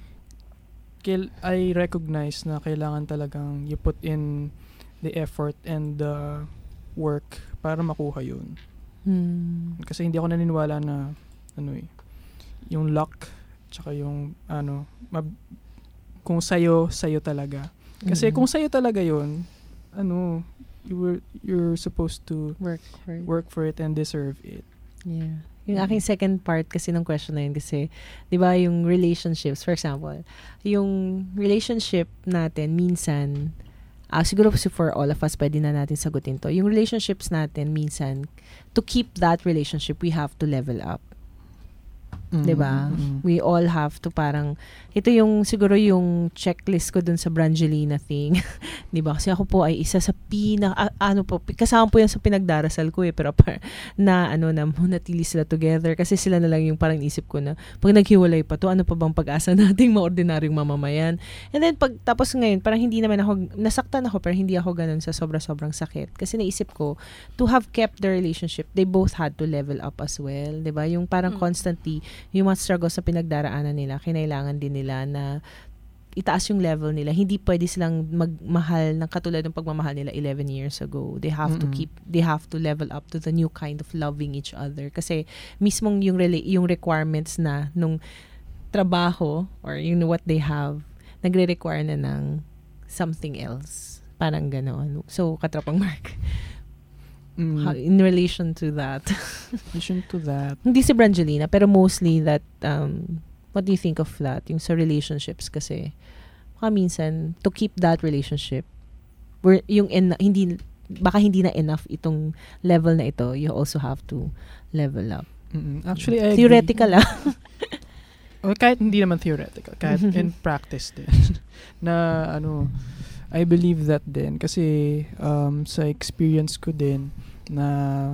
Speaker 1: kil- I recognize na kailangan talagang you put in the effort and the work para makuha yun.
Speaker 8: Hmm.
Speaker 1: Kasi hindi ako naniniwala na ano eh, yung luck tsaka yung ano, mab- kung sayo, sayo talaga. Kasi
Speaker 8: Mm-hmm.
Speaker 1: kung sayo talaga yun, ano, you were you're supposed to
Speaker 8: work for it.
Speaker 1: work for it and deserve it.
Speaker 8: Yeah. Yung aking second part kasi ng question na yun kasi, di ba yung relationships, for example, yung relationship natin minsan, uh, siguro for all of us, pwede na natin sagutin to. Yung relationships natin minsan, to keep that relationship, we have to level up.
Speaker 1: Mm-hmm.
Speaker 8: Diba?
Speaker 1: Mm-hmm.
Speaker 8: We all have to parang, ito yung siguro yung checklist ko dun sa Brangelina thing. Diba? Kasi ako po ay isa sa pina, a, ano po, kasama po yan sa pinagdarasal ko eh, pero par, na ano na, natili sila together kasi sila na lang yung parang isip ko na, pag naghiwalay pa to, ano pa bang pag-asa nating maordinaryong mamamayan? And then, pag, tapos ngayon, parang hindi naman ako, nasaktan ako, pero hindi ako ganun sa sobra-sobrang sakit. Kasi naisip ko, to have kept the relationship, they both had to level up as well. Diba? Yung parang mm. constantly, yung mga struggles na pinagdaraanan nila, kinailangan din nila na itaas yung level nila. Hindi pwede silang magmahal ng katulad ng pagmamahal nila eleven years ago. They have
Speaker 1: Mm-mm.
Speaker 8: to keep, they have to level up to the new kind of loving each other. Kasi mismong yung, rela- yung requirements na nung trabaho or yung what they have, nagre-require na ng something else. Parang gano'n. So, katropang Mark.
Speaker 1: Mm.
Speaker 8: How, in relation to that.
Speaker 1: In relation to that.
Speaker 8: Hindi si Brangelina, pero mostly that, um, what do you think of that? Yung sa relationships kasi, baka minsan, to keep that relationship, where, yung en- hindi, baka hindi na enough itong level na ito, you also have to level up.
Speaker 1: Mm-mm. Actually, I
Speaker 8: theoretical
Speaker 1: agree.
Speaker 8: ah.
Speaker 1: O, kahit hindi naman theoretical, kahit in practice din. Na, ano, I believe that din. Kasi, um, sa experience ko din, na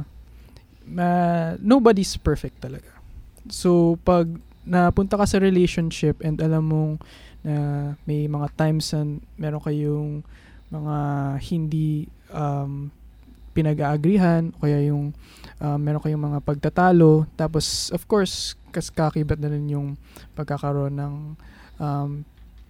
Speaker 1: ma- nobody's perfect talaga. So, pag napunta ka sa relationship and alam mong na may mga times na meron kayong mga hindi um, pinag-aagrihan o kaya yung um, meron kayong mga pagtatalo, tapos of course kas kakibat na rin yung pagkakaroon ng um,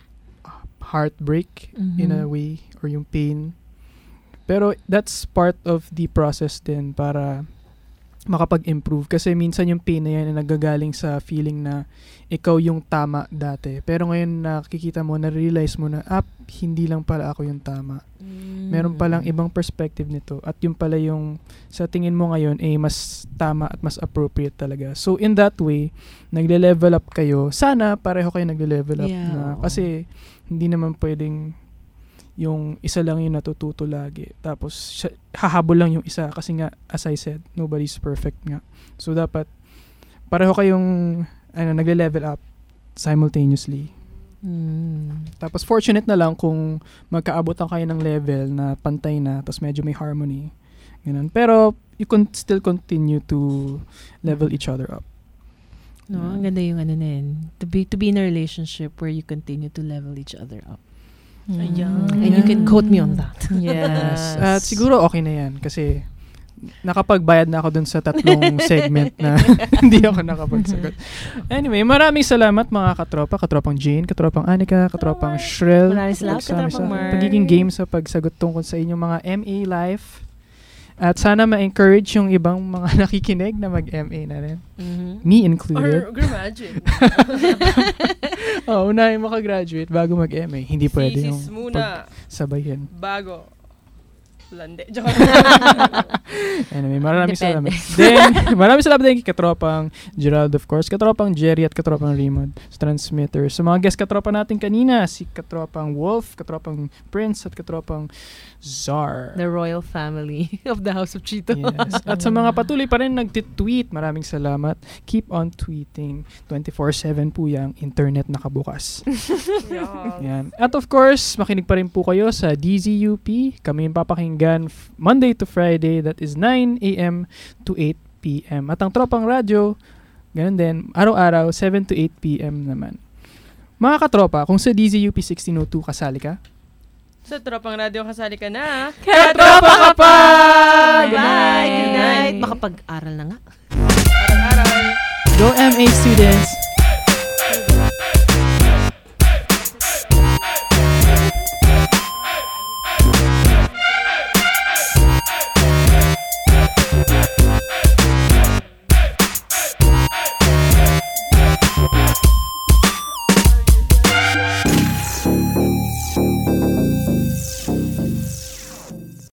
Speaker 1: heartbreak
Speaker 8: Mm-hmm.
Speaker 1: in a way or yung pain. Pero that's part of the process din para makapag-improve. Kasi minsan yung pain na yan ay nagagaling sa feeling na ikaw yung tama dati. Pero ngayon nakikita mo, na-realize mo na, ah, hindi lang pala ako yung tama.
Speaker 8: Mm.
Speaker 1: Meron palang ibang perspective nito. At yung pala yung sa tingin mo ngayon ay eh, mas tama at mas appropriate talaga. So in that way, nagle-level up kayo. Sana pareho kayo nagle-level up.
Speaker 8: Yeah.
Speaker 1: Na, kasi hindi naman pwedeng yung isa lang yung natututo lagi. Tapos, siya, hahabol lang yung isa. Kasi nga, as I said, nobody's perfect nga. So, dapat, pareho kayong, ano, nagle-level up simultaneously.
Speaker 8: Mm.
Speaker 1: Tapos, fortunate na lang kung magkaabotan kayo ng level na pantay na, tapos medyo may harmony. Ganun. Pero, you can still continue to level each other up.
Speaker 8: No, ang ganda yung ano na yun. To be, to be in a relationship where you continue to level each other up.
Speaker 1: Ayan.
Speaker 8: And you can quote me on that.
Speaker 1: Yes. At siguro okay na yan kasi nakapagbayad na ako dun sa tatlong segment na hindi ako nakapagsagot. Anyway, maraming salamat mga katropa. Katropang Jane, katropang Anika, katropang Shrel.
Speaker 8: Maraming salamat, katropang Mark.
Speaker 1: Pagiging game sa pagsagot tungkol sa inyong mga M A life. At sana ma-encourage yung ibang mga nakikinig na mag-M A na rin.
Speaker 8: Mhm.
Speaker 1: Me included.
Speaker 7: Or graduate.
Speaker 1: Oo, unahin makagraduate bago mag-M A. Hindi pwede yung
Speaker 7: Thesis muna.
Speaker 1: pagsabayin.
Speaker 7: Bago. Lande. Joke.
Speaker 1: Anyway, maraming
Speaker 7: Depende.
Speaker 1: salamat. Then, maraming salamat din kay katropang Gerald, of course, katropang Jerry at katropang Raymond sa Transmitter. Sa mga guest katropa natin kanina, si katropang Wolf, katropang Prince, at katropang Czar.
Speaker 8: The royal family of the House of Chito.
Speaker 1: Yes. At sa mga patuloy pa rin nagtitweet, maraming salamat. Keep on tweeting. twenty-four seven po yung internet nakabukas. Yan. At of course, makinig pa rin po kayo sa D Z U P. Kami yung papakinggan f- Monday to Friday, that is nine a.m. to eight p.m. At ang Tropang Radyo, ganun din, araw-araw, seven to eight p.m. naman. Mga katropa, kung sa D Z U P sixteen oh two kasali ka,
Speaker 7: Sa Tropang Radyo, kasali ka na.
Speaker 8: Katropa ka pa!
Speaker 7: Good
Speaker 8: Bye!
Speaker 7: night!
Speaker 8: Good night! Makapag-aral na nga.
Speaker 7: Araw-araw.
Speaker 1: Go M A students!